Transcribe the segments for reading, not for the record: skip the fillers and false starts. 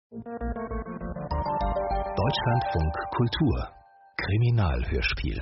Deutschlandfunk Kultur Kriminalhörspiel.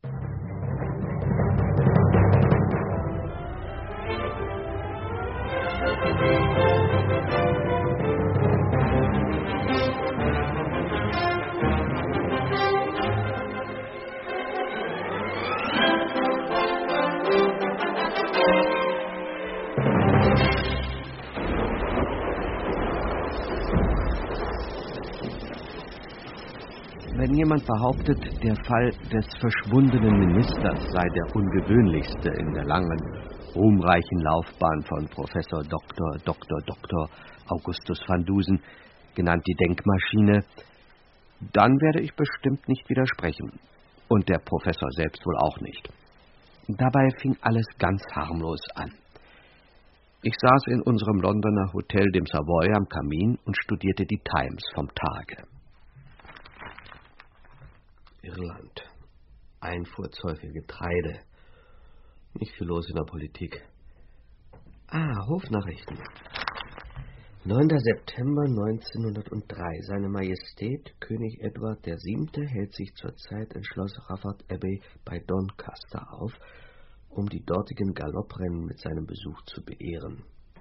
Wenn jemand behauptet, der Fall des verschwundenen Ministers sei der ungewöhnlichste in der langen, ruhmreichen Laufbahn von Professor Dr. Augustus van Dusen, genannt die Denkmaschine, dann werde ich bestimmt nicht widersprechen. Und der Professor selbst wohl auch nicht. Dabei fing alles ganz harmlos an. Ich saß in unserem Londoner Hotel, dem Savoy, am Kamin und studierte die Times vom Tage. Irland. Einfuhrzoll für Getreide. Nicht viel los in der Politik. Hofnachrichten. 9. September 1903. Seine Majestät, König Edward VII., hält sich zurzeit in Schloss Rufford Abbey bei Doncaster auf, um die dortigen Galopprennen mit seinem Besuch zu beehren.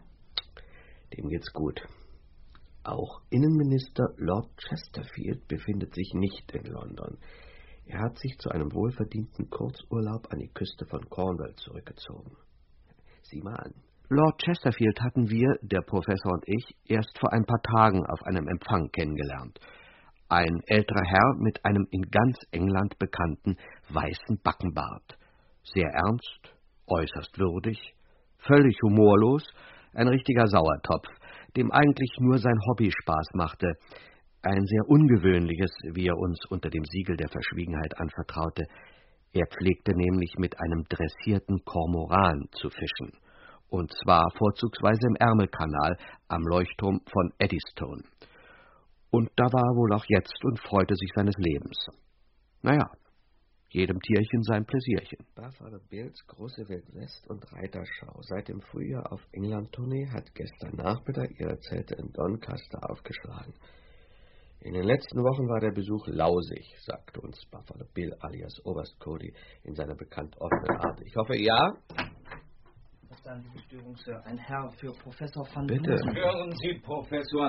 Dem geht's gut. Auch Innenminister Lord Chesterfield befindet sich nicht in London. Er hat sich zu einem wohlverdienten Kurzurlaub an die Küste von Cornwall zurückgezogen. Sieh mal an. Lord Chesterfield hatten wir, der Professor und ich, erst vor ein paar Tagen auf einem Empfang kennengelernt. Ein älterer Herr mit einem in ganz England bekannten weißen Backenbart. Sehr ernst, äußerst würdig, völlig humorlos, ein richtiger Sauertopf, dem eigentlich nur sein Hobby Spaß machte. Ein sehr ungewöhnliches, wie er uns unter dem Siegel der Verschwiegenheit anvertraute. Er pflegte nämlich mit einem dressierten Kormoran zu fischen. Und zwar vorzugsweise im Ärmelkanal am Leuchtturm von Eddystone. Und da war er wohl auch jetzt und freute sich seines Lebens. Naja, jedem Tierchen sein Pläsierchen. Buffalo Bills große Wildwest- und Reiterschau. Seit dem Frühjahr auf England-Tournee hat gestern Nachmittag ihre Zelte in Doncaster aufgeschlagen. In den letzten Wochen war der Besuch lausig, sagte uns Buffalo Bill alias Oberst Cody in seiner bekannt offenen Art. Ich hoffe, ja? Verzeihen Sie die Störung, Sir. Ein Herr für Professor van Bitte. Dusen. Hören Sie, Professor.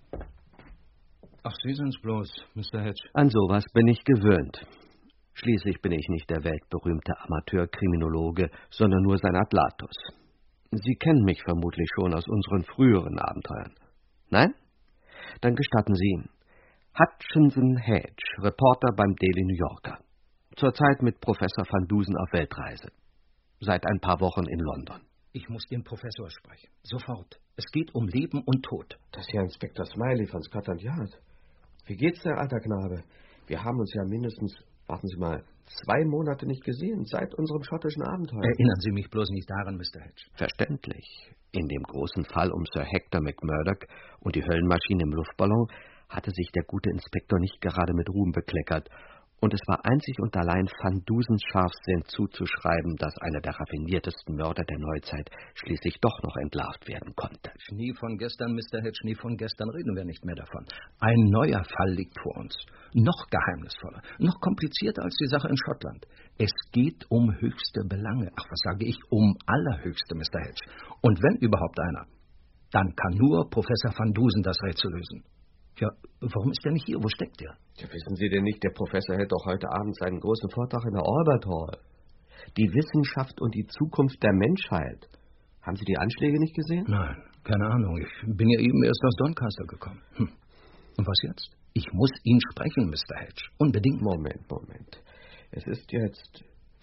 Ach, Sie sind's bloß, Mr. Hedge. An sowas bin ich gewöhnt. Schließlich bin ich nicht der weltberühmte Amateurkriminologe, sondern nur sein Atlatus. Sie kennen mich vermutlich schon aus unseren früheren Abenteuern. Nein? Dann gestatten Sie. Hutchinson Hedge, Reporter beim Daily New Yorker. Zurzeit mit Professor van Dusen auf Weltreise. Seit ein paar Wochen in London. Ich muss den Professor sprechen. Sofort. Es geht um Leben und Tod. Das ist ja Inspektor Smiley von Scotland Yard. Wie geht's dir, alter Knabe? Wir haben uns ja mindestens, warten Sie mal, 2 Monate nicht gesehen, seit unserem schottischen Abenteuer. Erinnern Sie mich bloß nicht daran, Mr. Hedge. Verständlich. In dem großen Fall um Sir Hector McMurdoch und die Höllenmaschine im Luftballon hatte sich der gute Inspektor nicht gerade mit Ruhm bekleckert, und es war einzig und allein Van Dusens Scharfsinn zuzuschreiben, dass einer der raffiniertesten Mörder der Neuzeit schließlich doch noch entlarvt werden konnte. Schnee von gestern, Mr. Hedge, Schnee von gestern, reden wir nicht mehr davon. Ein neuer Fall liegt vor uns. Noch geheimnisvoller, noch komplizierter als die Sache in Schottland. Es geht um höchste Belange. Ach, was sage ich? Um allerhöchste, Mr. Hedge. Und wenn überhaupt einer, dann kann nur Professor van Dusen das Rätsel lösen. Ja, warum ist er nicht hier? Wo steckt er? Ja, wissen Sie denn nicht, der Professor hält doch heute Abend seinen großen Vortrag in der Albert Hall. Die Wissenschaft und die Zukunft der Menschheit. Haben Sie die Anschläge nicht gesehen? Nein, keine Ahnung. Ich bin ja eben erst aus Doncaster gekommen. Und was jetzt? Ich muss ihn sprechen, Mr. Hedge. Unbedingt. Moment. Es ist jetzt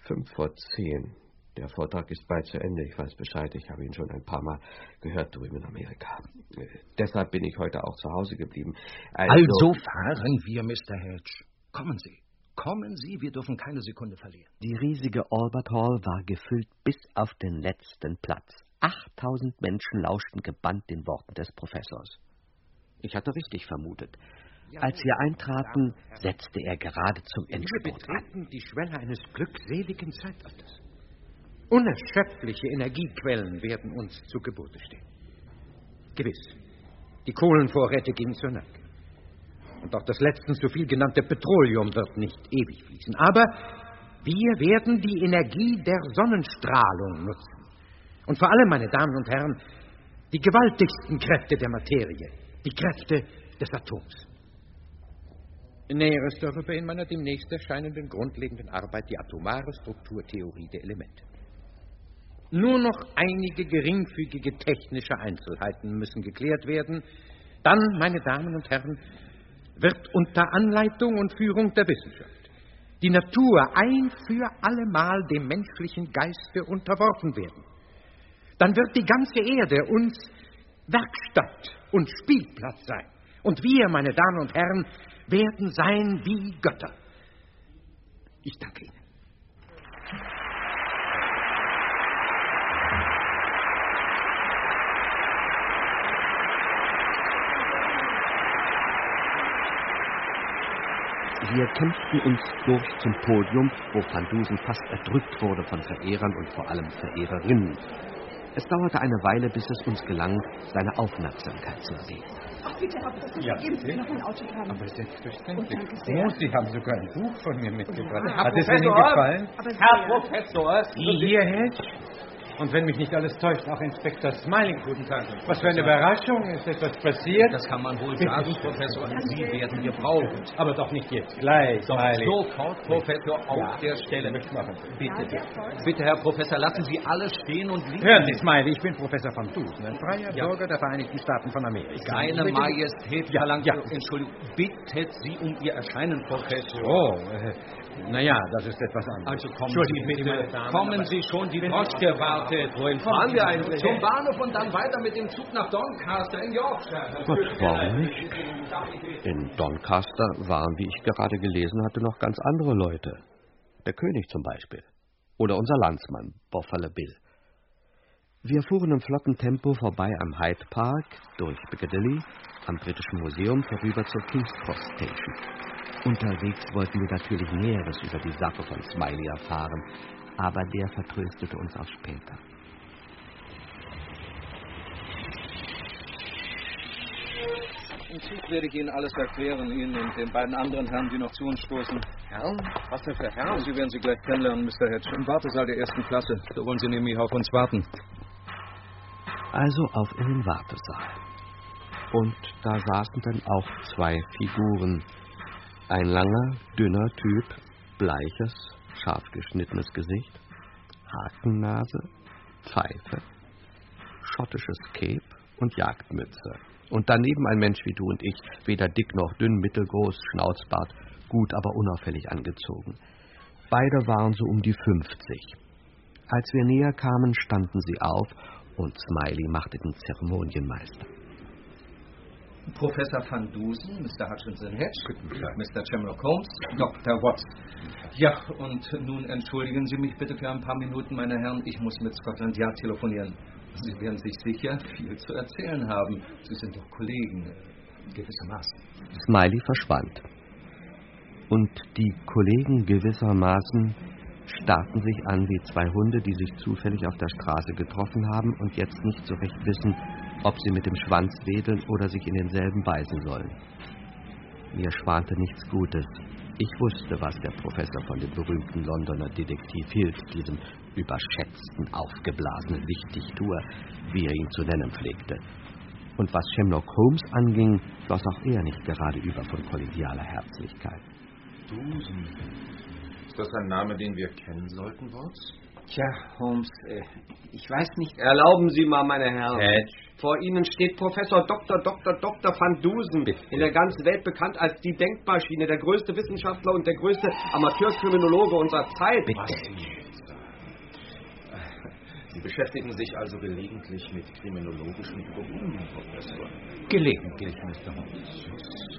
5:10. Der Vortrag ist bald zu Ende. Ich weiß Bescheid. Ich habe ihn schon ein paar Mal gehört drüben in Amerika. Deshalb bin ich heute auch zu Hause geblieben. Also fahren wir, Mr. Hedge. Kommen Sie, wir dürfen keine Sekunde verlieren. Die riesige Albert Hall war gefüllt bis auf den letzten Platz. 8000 Menschen lauschten gebannt den Worten des Professors. Ich hatte richtig vermutet. Als wir eintraten, setzte er gerade zum Endspurt Wir betreten die Schwelle eines glückseligen Zeitalters. Unerschöpfliche Energiequellen werden uns zu Gebote stehen. Gewiss, Die Kohlenvorräte gehen zur Neige. Und auch das letztens so viel genannte Petroleum wird nicht ewig fließen. Aber wir werden die Energie der Sonnenstrahlung nutzen. Und vor allem, meine Damen und Herren, die gewaltigsten Kräfte der Materie, die Kräfte des Atoms. Näheres darüber in meiner demnächst erscheinenden grundlegenden Arbeit, die atomare Strukturtheorie der Elemente. Nur noch einige geringfügige technische Einzelheiten müssen geklärt werden. Dann, meine Damen und Herren, wird unter Anleitung und Führung der Wissenschaft die Natur ein für allemal dem menschlichen Geiste unterworfen werden. Dann wird die ganze Erde uns Werkstatt und Spielplatz sein. Und wir, meine Damen und Herren, werden sein wie Götter. Ich danke Ihnen. Wir kämpften uns durch zum Podium, wo Van Dusen fast erdrückt wurde von Verehrern und vor allem Verehrerinnen. Es dauerte eine Weile, bis es uns gelang, seine Aufmerksamkeit zu erregen. Ach bitte, Herr Professor, geben Sie mir noch ein Autogramm. Aber selbstverständlich. Oh, danke sehr. Oh, Sie haben sogar ein Buch von mir mitgebracht. Herr Hat es Ihnen gefallen? Herr Professor, Sie hier, Hedge? Und wenn mich nicht alles täuscht, auch Inspektor Smiling. Guten Tag. Was für eine Überraschung. Ist etwas passiert? Das kann man wohl sagen, Professor. Sie werden gebraucht. Aber doch nicht jetzt. Gleich, Smiling. Sofort, Professor, auf der Stelle. Bitte, Herr Professor, lassen Sie alles stehen und liegen. Hören Sie, Smiley, ich bin Professor Van Dusen, ein freier Bürger der Vereinigten Staaten von Amerika. Seine Majestät verlangt, Entschuldigung, bittet Sie um Ihr Erscheinen, Professor. Oh, naja, das ist etwas anderes. Also kommen Sie bitte, kommen Sie schon, die Poste wartet. Wohin fahren wir eigentlich? Zum Bahnhof und dann weiter mit dem Zug nach Doncaster in Yorkshire. Gott, warum nicht? In Doncaster waren, wie ich gerade gelesen hatte, noch ganz andere Leute. Der König zum Beispiel. Oder unser Landsmann, Buffalo Bill. Wir fuhren im flotten Tempo vorbei am Hyde Park, durch Piccadilly, am Britischen Museum, vorüber zur King's Cross Station. Unterwegs wollten wir natürlich Näheres über die Sache von Smiley erfahren, aber der vertröstete uns auf später. Im Zug werde ich Ihnen alles erklären, Ihnen und den beiden anderen Herren, die noch zu uns stoßen. Herren? Was denn für Herren? Sie werden sie gleich kennenlernen, Mr. Hedge. Im Wartesaal der ersten Klasse. Da wollen Sie nämlich auf uns warten. Also auf in den Wartesaal. Und da saßen dann auch zwei Figuren. Ein langer, dünner Typ, bleiches, scharf geschnittenes Gesicht, Hakennase, Pfeife, schottisches Cape und Jagdmütze. Und daneben ein Mensch wie du und ich, weder dick noch dünn, mittelgroß, Schnauzbart, gut, aber unauffällig angezogen. Beide waren so um die 50. Als wir näher kamen, standen sie auf und Smiley machte den Zeremonienmeister. Professor Van Dusen, Mr. Hutchinson Hedge, Mr. Sherlock Holmes, Dr. Watson. Ja, und nun entschuldigen Sie mich bitte für ein paar Minuten, meine Herren. Ich muss mit Scotland Yard telefonieren. Sie werden sich sicher viel zu erzählen haben. Sie sind doch Kollegen, gewissermaßen. Smiley verschwand. Und die Kollegen gewissermaßen starrten sich an wie zwei Hunde, die sich zufällig auf der Straße getroffen haben und jetzt nicht so recht wissen, ob sie mit dem Schwanz wedeln oder sich in denselben beißen sollen. Mir schwante nichts Gutes. Ich wusste, was der Professor von dem berühmten Londoner Detektiv hielt, diesem überschätzten, aufgeblasenen Wichtigtuer, wie er ihn zu nennen pflegte. Und was Sherlock Holmes anging, schloss auch er nicht gerade über von kollegialer Herzlichkeit. Dusen. Ist das ein Name, den wir kennen sollten, Watts? Tja, Holmes, ich weiß nicht. Erlauben Sie mal, meine Herren. Hedge. Vor Ihnen steht Professor Dr. Van Dusen, in der ganzen Welt bekannt als die Denkmaschine, der größte Wissenschaftler und der größte Amateurkriminologe unserer Zeit. Sie beschäftigen sich also gelegentlich mit kriminologischen Problemen, Professor? Gelegentlich, Mr. Holmes. So.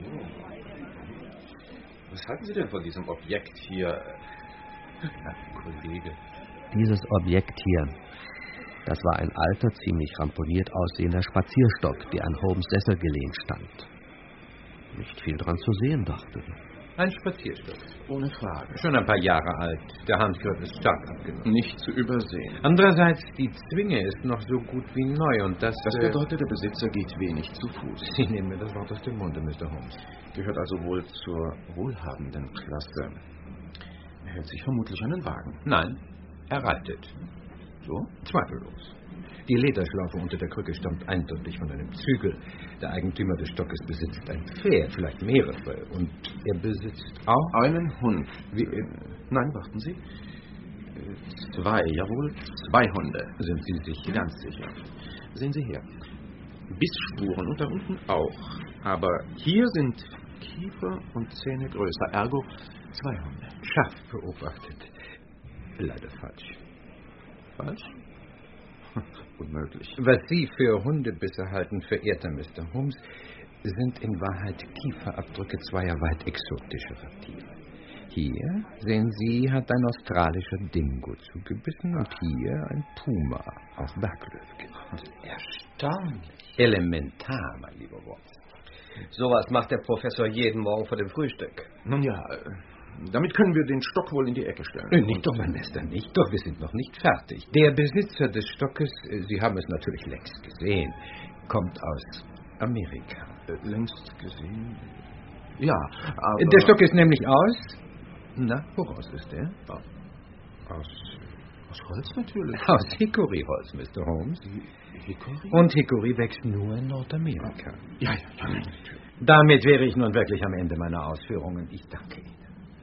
Was halten Sie denn von diesem Objekt hier, Kollege? Dieses Objekt hier, das war ein alter, ziemlich ramponiert aussehender Spazierstock, der an Holmes' Sessel gelehnt stand. Nicht viel dran zu sehen, dachte ich. Ein Spazierstock. Ohne Frage. Schon ein paar Jahre alt. Der Handgriff ist stark abgenutzt. Nicht zu übersehen. Andererseits, die Zwinge ist noch so gut wie neu und das bedeutet, der Besitzer geht wenig zu Fuß. Sie nehmen mir das Wort aus dem Munde, Mr. Holmes. Gehört also wohl zur wohlhabenden Klasse. Er hält sich vermutlich einen Wagen. Nein, er reitet. So? Zweifellos. Die Lederschlaufe unter der Krücke stammt eindeutig von einem Zügel. Der Eigentümer des Stockes besitzt ein Pferd, vielleicht mehrere. Und er besitzt auch einen Hund. Nein, warten Sie. 2, jawohl, 2 Hunde. Sind Sie sicher? Ganz sicher. Sehen Sie her. Bissspuren und da unten auch. Aber hier sind Kiefer und Zähne größer. Ergo 2 Hunde. Scharf beobachtet. Leider falsch. Falsch? Unmöglich. Was Sie für Hundebisse halten, verehrter Mr. Holmes, sind in Wahrheit Kieferabdrücke zweier weit exotischerer Tiere. Hier, sehen Sie, hat ein australischer Dingo zugebissen und hier ein Puma auf Berglöwe genannt. Erstaunlich. Elementar, mein lieber Watson. Sowas macht der Professor jeden Morgen vor dem Frühstück. Nun ja, damit können wir den Stock wohl in die Ecke stellen. Nicht doch, mein Meister, nicht doch. Wir sind noch nicht fertig. Der Besitzer des Stockes, Sie haben es natürlich längst gesehen, kommt aus Amerika. Längst gesehen? Ja, aber... Der Stock ist nämlich aus... Na, woraus ist der? Aus Holz natürlich. Aus Hickoryholz, Mr. Holmes. Hickory? Und Hickory wächst nur in Nordamerika. Ja, natürlich. Damit wäre ich nun wirklich am Ende meiner Ausführungen. Ich danke Ihnen.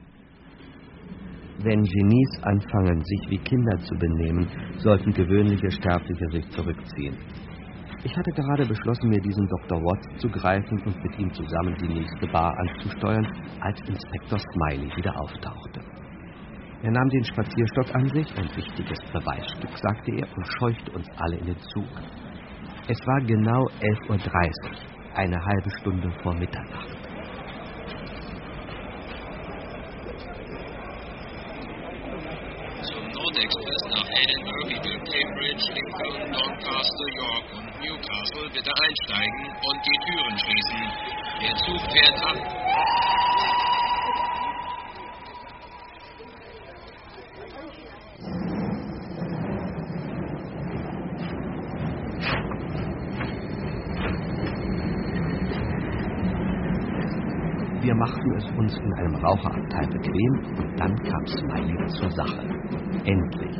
Wenn Genies anfangen, sich wie Kinder zu benehmen, sollten gewöhnliche Sterbliche sich zurückziehen. Ich hatte gerade beschlossen, mir diesen Dr. Watts zu greifen und mit ihm zusammen die nächste Bar anzusteuern, als Inspektor Smiley wieder auftauchte. Er nahm den Spazierstock an sich, ein wichtiges Beweisstück, sagte er, und scheuchte uns alle in den Zug. Es war genau 11:30 Uhr, eine halbe Stunde vor Mitternacht. Express nach Edinburgh, Cambridge, Lincoln, Doncaster, York und Newcastle bitte einsteigen und die Türen schließen. Der Zug fährt ab. Wir machten es uns in einem Raucherabteil bequem und dann kam Smiley zur Sache. Endlich.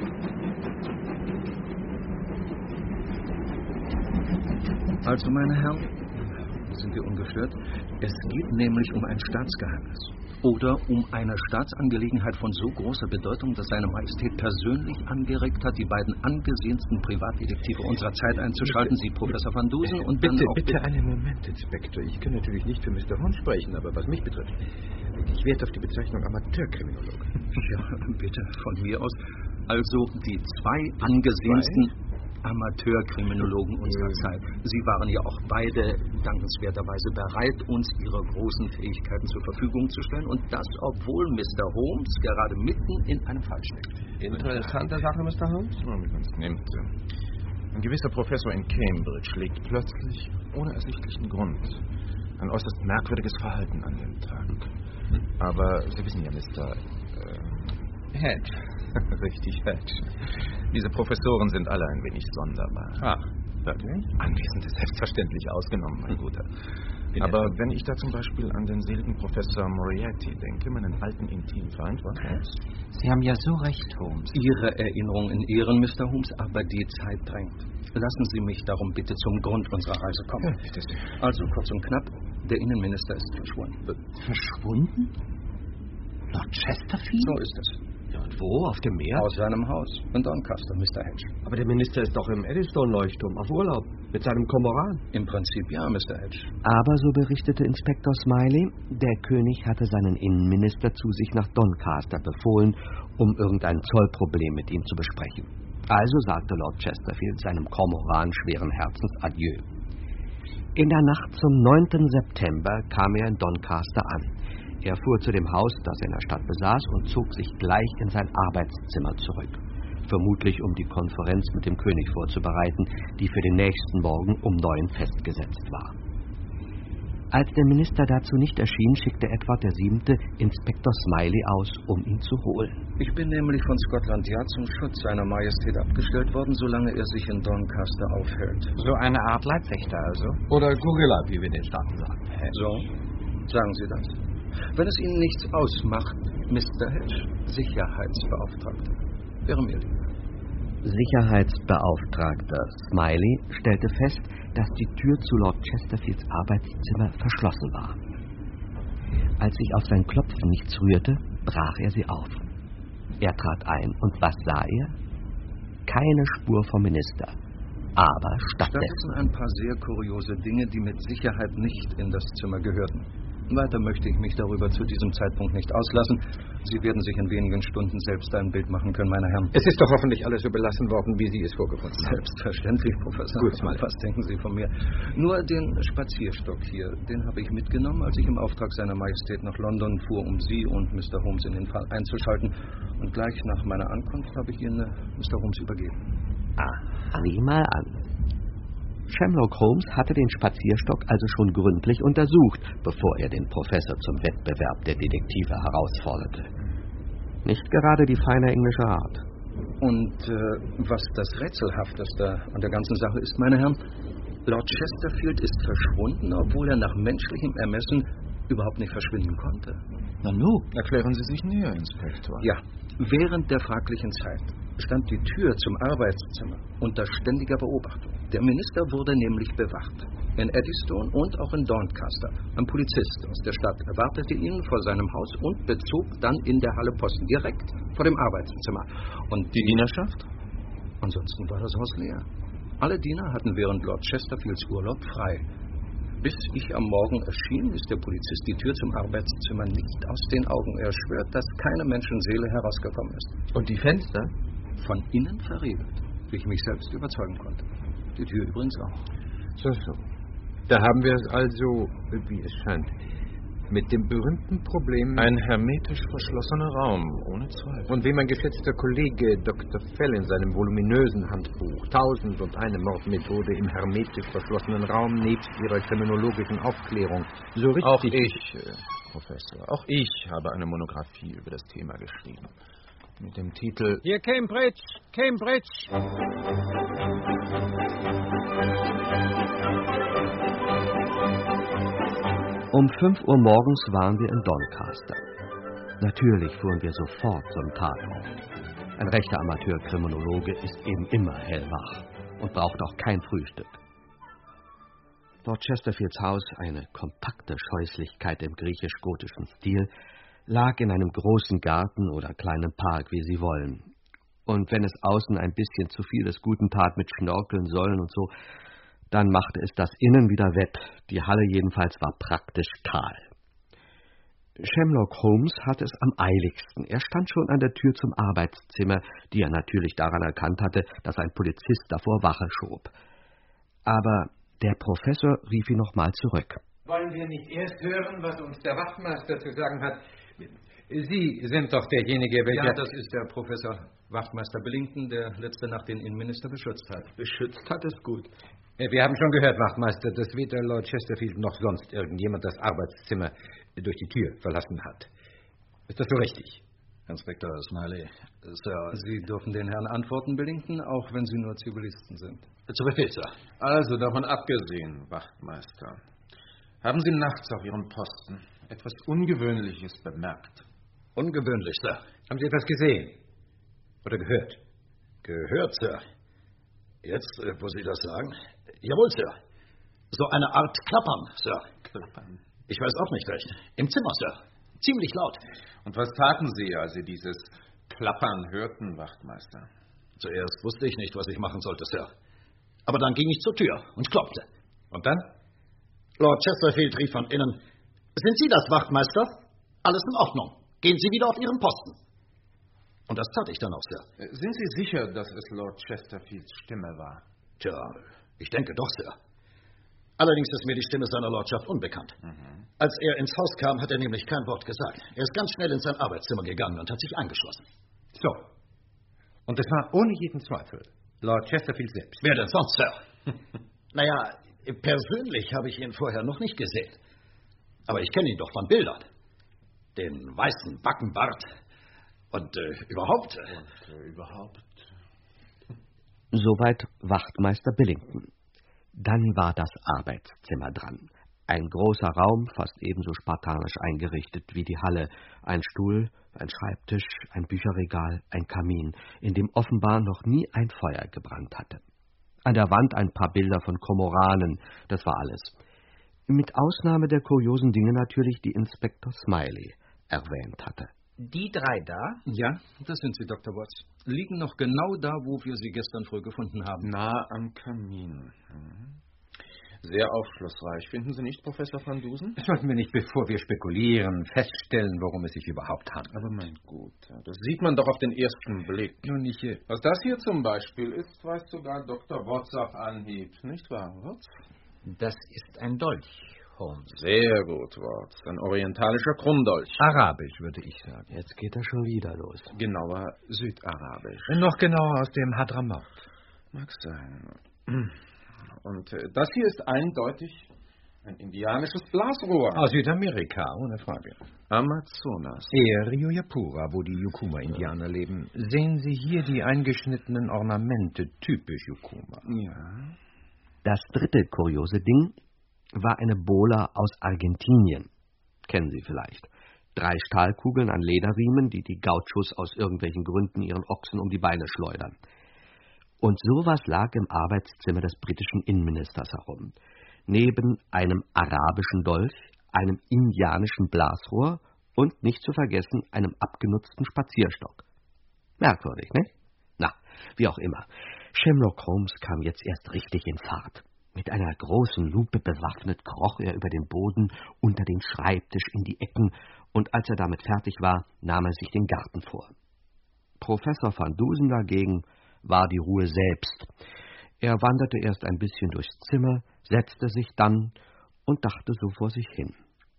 Also, meine Herren, sind wir ungestört? Es geht nämlich um ein Staatsgeheimnis. Oder um eine Staatsangelegenheit von so großer Bedeutung, dass seine Majestät persönlich angeregt hat, die beiden angesehensten Privatdetektive unserer Zeit einzuschalten, Sie Professor Van Dusen und bitte, dann auch... Bitte einen Moment, Inspektor. Ich kann natürlich nicht für Mr. Holmes sprechen, aber was mich betrifft, ich werde auf die Bezeichnung Amateurkriminologe. Ja, bitte, von mir aus. Also die zwei angesehensten Amateurkriminologen unserer Zeit. Sie waren ja auch beide dankenswerterweise bereit, uns ihre großen Fähigkeiten zur Verfügung zu stellen. Und das, obwohl Mr. Holmes gerade mitten in einem Fall steckt. Interessante Sache, Mr. Holmes. Wie man es nimmt. Ein gewisser Professor in Cambridge legt plötzlich, ohne ersichtlichen Grund, ein äußerst merkwürdiges Verhalten an den Tag. Aber Sie wissen ja, Mr. Hedge. Richtig, Hedge. Diese Professoren sind alle ein wenig sonderbar. Ach, wirklich? Anwesende selbstverständlich ausgenommen, mein Guter. Aber wenn ich da zum Beispiel an den seligen Professor Moriarty denke, meinen alten Intimfeind, was? Sie haben ja so recht, Holmes. Ihre Erinnerung in Ehren, Mr. Holmes, aber die Zeit drängt. Lassen Sie mich darum bitte zum Grund unserer Reise kommen. Ja, bitte sehr. Also, kurz und knapp, der Innenminister ist verschwunden. Verschwunden? Lord Chesterfield? So ist es. Ja, und wo? Auf dem Meer? Aus seinem Haus in Doncaster, Mr. Hedge. Aber der Minister ist doch im Eddystone-Leuchtturm auf Urlaub mit seinem Kormoran. Im Prinzip ja, Mr. Hedge. Aber, so berichtete Inspektor Smiley, der König hatte seinen Innenminister zu sich nach Doncaster befohlen, um irgendein Zollproblem mit ihm zu besprechen. Also sagte Lord Chesterfield seinem Kormoran schweren Herzens Adieu. In der Nacht zum 9. September kam er in Doncaster an. Er fuhr zu dem Haus, das er in der Stadt besaß, und zog sich gleich in sein Arbeitszimmer zurück. Vermutlich, um die Konferenz mit dem König vorzubereiten, die für den nächsten Morgen um 9 festgesetzt war. Als der Minister dazu nicht erschien, schickte Edward VII. Inspektor Smiley aus, um ihn zu holen. Ich bin nämlich von Scotland Yard zum Schutz seiner Majestät abgestellt worden, solange er sich in Doncaster aufhält. So eine Art Leibwächter also? Oder Gorilla, wie wir in den Staaten sagen. So, sagen Sie das. Wenn es Ihnen nichts ausmacht, Mr. Hedge, Sicherheitsbeauftragter, wäre mir lieb. Sicherheitsbeauftragter Smiley stellte fest, dass die Tür zu Lord Chesterfields Arbeitszimmer verschlossen war. Als sich auf sein Klopfen nichts rührte, brach er sie auf. Er trat ein, und was sah er? Keine Spur vom Minister. Aber stattdessen ein paar sehr kuriose Dinge, die mit Sicherheit nicht in das Zimmer gehörten. Weiter möchte ich mich darüber zu diesem Zeitpunkt nicht auslassen. Sie werden sich in wenigen Stunden selbst ein Bild machen können, meine Herren. Es ist doch hoffentlich alles so belassen worden, wie Sie es vorgefunden haben. Selbstverständlich, Professor. Gut, mal. Was denken Sie von mir? Nur den Spazierstock hier, den habe ich mitgenommen, als ich im Auftrag seiner Majestät nach London fuhr, um Sie und Mr. Holmes in den Fall einzuschalten. Und gleich nach meiner Ankunft habe ich ihn Mr. Holmes übergeben. Sieh mal an. Sherlock Holmes hatte den Spazierstock also schon gründlich untersucht, bevor er den Professor zum Wettbewerb der Detektive herausforderte. Nicht gerade die feine englische Art. Und was das Rätselhafteste an der ganzen Sache ist, meine Herren, Lord Chesterfield ist verschwunden, obwohl er nach menschlichem Ermessen überhaupt nicht verschwinden konnte. Nanu, erklären Sie sich näher, Inspektor. Ja, während der fraglichen Zeit stand die Tür zum Arbeitszimmer unter ständiger Beobachtung. Der Minister wurde nämlich bewacht. In Eddystone und auch in Doncaster. Ein Polizist aus der Stadt erwartete ihn vor seinem Haus und bezog dann in der Halle Posten, direkt vor dem Arbeitszimmer. Und die Dienerschaft? Ansonsten war das Haus leer. Alle Diener hatten während Lord Chesterfields Urlaub frei. Bis ich am Morgen erschien, ist der Polizist die Tür zum Arbeitszimmer nicht aus den Augen. Er schwört, dass keine Menschenseele herausgekommen ist. Und die Fenster? Von innen verriegelt, wie ich mich selbst überzeugen konnte. Die Tür übrigens auch. So. Da haben wir es also, wie es scheint, mit dem berühmten Problem... Ein hermetisch verschlossener Raum, ohne Zweifel. Und wie mein geschätzter Kollege Dr. Fell in seinem voluminösen Handbuch 1001 Mordmethode im hermetisch verschlossenen Raum nebst ihrer kriminologischen Aufklärung so richtig... Auch ich, Professor, auch ich habe eine Monographie über das Thema geschrieben. Mit dem Titel... Hier Cambridge! Cambridge! Um 5 Uhr morgens waren wir in Doncaster. Natürlich fuhren wir sofort zum Tatort. Ein rechter Amateurkriminologe ist eben immer hellwach und braucht auch kein Frühstück. Lord Chesterfields Haus, eine kompakte Scheußlichkeit im griechisch-gotischen Stil, lag in einem großen Garten oder kleinen Park, wie Sie wollen. Und wenn es außen ein bisschen zu viel des Guten tat mit Schnorkeln, Säulen und so, dann machte es das Innen wieder wett. Die Halle jedenfalls war praktisch kahl. Sherlock Holmes hatte es am eiligsten. Er stand schon an der Tür zum Arbeitszimmer, die er natürlich daran erkannt hatte, dass ein Polizist davor Wache schob. Aber der Professor rief ihn nochmal zurück. Wollen wir nicht erst hören, was uns der Wachtmeister zu sagen hat? Sie sind doch derjenige, welcher... Ja, das ist der Professor Wachtmeister Billington, der letzte Nacht den Innenminister beschützt hat. Beschützt hat ist gut. Wir haben schon gehört, Wachtmeister, dass weder Lord Chesterfield noch sonst irgendjemand das Arbeitszimmer durch die Tür verlassen hat. Ist das so richtig? Inspektor Smiley, Sir, Sie dürfen den Herrn antworten, Billington, auch wenn Sie nur Zivilisten sind. Zu Befehl, Sir. Also, davon abgesehen, Wachtmeister, haben Sie nachts auf Ihrem Posten etwas Ungewöhnliches bemerkt? Ungewöhnlich, Sir. Haben Sie etwas gesehen? Oder gehört? Gehört, Sir. Jetzt, wo Sie das sagen? Jawohl, Sir. So eine Art Klappern, Sir. Klappern? Ich weiß auch nicht recht. Im Zimmer, Sir. Ziemlich laut. Und was taten Sie, als Sie dieses Klappern hörten, Wachtmeister? Zuerst wusste ich nicht, was ich machen sollte, Sir. Aber dann ging ich zur Tür und klopfte. Und dann? Lord Chesterfield rief von innen: Sind Sie das, Wachtmeister? Alles in Ordnung. Gehen Sie wieder auf Ihren Posten. Und das tat ich dann auch, Sir. Sind Sie sicher, dass es Lord Chesterfields Stimme war? Tja, ich denke doch, Sir. Allerdings ist mir die Stimme seiner Lordschaft unbekannt. Als er ins Haus kam, hat er nämlich kein Wort gesagt. Er ist ganz schnell in sein Arbeitszimmer gegangen und hat sich eingeschlossen. So. Und es war ohne jeden Zweifel Lord Chesterfield selbst. Wer denn sonst, Sir? Naja, persönlich habe ich ihn vorher noch nicht gesehen. Aber ich kenne ihn doch von Bildern. Den weißen Backenbart und überhaupt. Soweit Wachtmeister Billington. Dann war das Arbeitszimmer dran. Ein großer Raum, fast ebenso spartanisch eingerichtet wie die Halle. Ein Stuhl, ein Schreibtisch, ein Bücherregal, ein Kamin, in dem offenbar noch nie ein Feuer gebrannt hatte. An der Wand ein paar Bilder von Kormoranen, das war alles. Mit Ausnahme der kuriosen Dinge natürlich, die Inspektor Smiley erwähnt hatte. Die 3 da? Ja, das sind sie, Dr. Watts. Liegen noch genau da, wo wir sie gestern früh gefunden haben. Nah am Kamin. Sehr aufschlussreich. Finden Sie nicht, Professor Van Dusen? Sollten wir nicht, bevor wir spekulieren, feststellen, worum es sich überhaupt handelt. Aber mein Guter, das sieht man doch auf den ersten Blick. Nun nicht hier. Was das hier zum Beispiel ist, weiß sogar Dr. Watts auf Anhieb. Nicht wahr, Watts? Das ist ein Dolch, Holmes. Sehr gut, Watts. Ein orientalischer Krummdolch. Arabisch, würde ich sagen. Jetzt geht er schon wieder los. Genauer Südarabisch. Noch genauer aus dem Hadramaut. Mag sein. Und das hier ist eindeutig ein indianisches Blasrohr. Aus Südamerika, ohne Frage. Amazonas. Eher Rio Yapura, wo die Yukuma-Indianer leben. Sehen Sie hier die eingeschnittenen Ornamente, typisch Yukuma. Ja. Das dritte kuriose Ding war eine Bola aus Argentinien. Kennen Sie vielleicht. 3 Stahlkugeln an Lederriemen, die Gauchos aus irgendwelchen Gründen ihren Ochsen um die Beine schleudern. Und sowas lag im Arbeitszimmer des britischen Innenministers herum. Neben einem arabischen Dolch, einem indianischen Blasrohr und, nicht zu vergessen, einem abgenutzten Spazierstock. Merkwürdig, nicht? Na, wie auch immer. Sherlock Holmes kam jetzt erst richtig in Fahrt. Mit einer großen Lupe bewaffnet kroch er über den Boden, unter den Schreibtisch, in die Ecken, und als er damit fertig war, nahm er sich den Garten vor. Professor Van Dusen dagegen war die Ruhe selbst. Er wanderte erst ein bisschen durchs Zimmer, setzte sich dann und dachte so vor sich hin.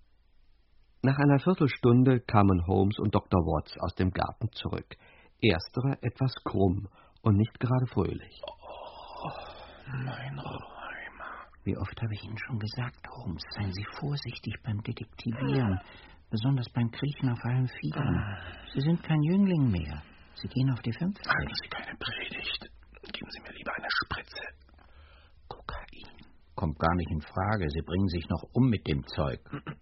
Nach einer Viertelstunde kamen Holmes und Dr. Watts aus dem Garten zurück. Ersterer etwas krumm und nicht gerade fröhlich. Oh, mein Räumer. Wie oft habe ich Ihnen schon gesagt, Holmes, seien Sie vorsichtig beim Detektivieren, besonders beim Kriechen auf allen Vieren. Sie sind kein Jüngling mehr. Sie gehen auf die 50. Halten Sie keine Predigt. Geben Sie mir lieber eine Spritze. Kokain. Kommt gar nicht in Frage. Sie bringen sich noch um mit dem Zeug.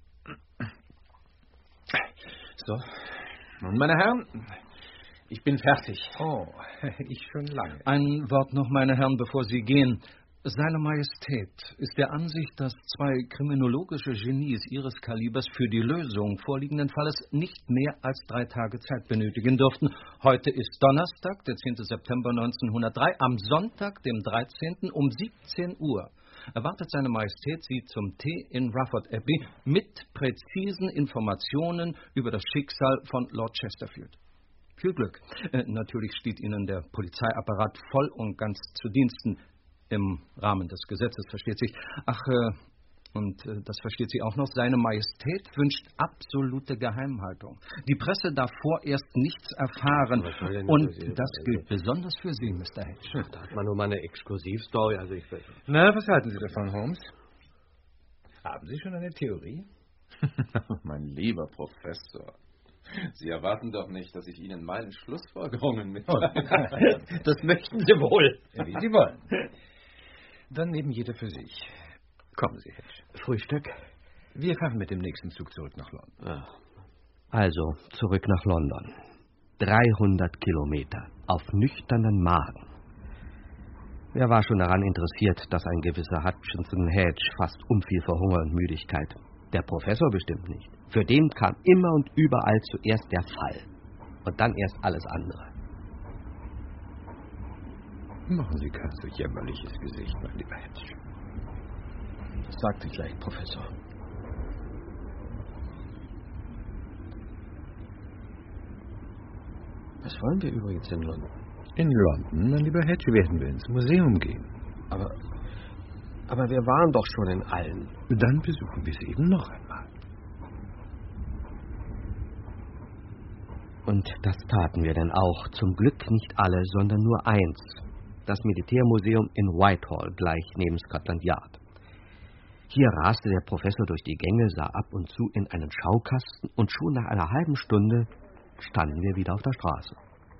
So, nun, meine Herren, ich bin fertig. Oh, ich schon lange. Ein Wort noch, meine Herren, bevor Sie gehen. Seine Majestät ist der Ansicht, dass 2 kriminologische Genies Ihres Kalibers für die Lösung vorliegenden Falles nicht mehr als 3 Tage Zeit benötigen dürften. Heute ist Donnerstag, der 10. September 1903. Am Sonntag, dem 13. um 17 Uhr erwartet seine Majestät Sie zum Tee in Rufford Abbey mit präzisen Informationen über das Schicksal von Lord Chesterfield. Viel Glück. Natürlich steht Ihnen der Polizeiapparat voll und ganz zu Diensten. Im Rahmen des Gesetzes, versteht sich. Und das versteht sie auch noch, seine Majestät wünscht absolute Geheimhaltung. Die Presse darf vorerst nichts erfahren. Und das gilt besonders für Sie, Mr. Hedge. Da hat man nur mal eine Exklusivstory. Na, was halten Sie davon, Holmes? Haben Sie schon eine Theorie? Mein lieber Professor, Sie erwarten doch nicht, dass ich Ihnen meine Schlussfolgerungen mitteile. Das möchten Sie wohl. Ja, wie Sie wollen. Dann nehmen jeder für sich. Kommen Sie, Hedge. Frühstück? Wir fahren mit dem nächsten Zug zurück nach London. Ja. Also, zurück nach London. 300 Kilometer auf nüchternen Magen. Wer war schon daran interessiert, dass ein gewisser Hutchinson Hedge fast umfiel vor Hunger und Müdigkeit? Der Professor bestimmt nicht. Für den kam immer und überall zuerst der Fall. Und dann erst alles andere. Machen Sie kein so jämmerliches Gesicht, mein lieber Hedge. Das sagt Sie gleich, Professor. Was wollen wir übrigens in London? In London, mein lieber Hedge, werden wir ins Museum gehen. Aber wir waren doch schon in allen. Dann besuchen wir es eben noch einmal. Und das taten wir denn auch. Zum Glück nicht alle, sondern nur eins. Das Militärmuseum in Whitehall, gleich neben Scotland Yard. Hier raste der Professor durch die Gänge, sah ab und zu in einen Schaukasten, und schon nach einer halben Stunde standen wir wieder auf der Straße.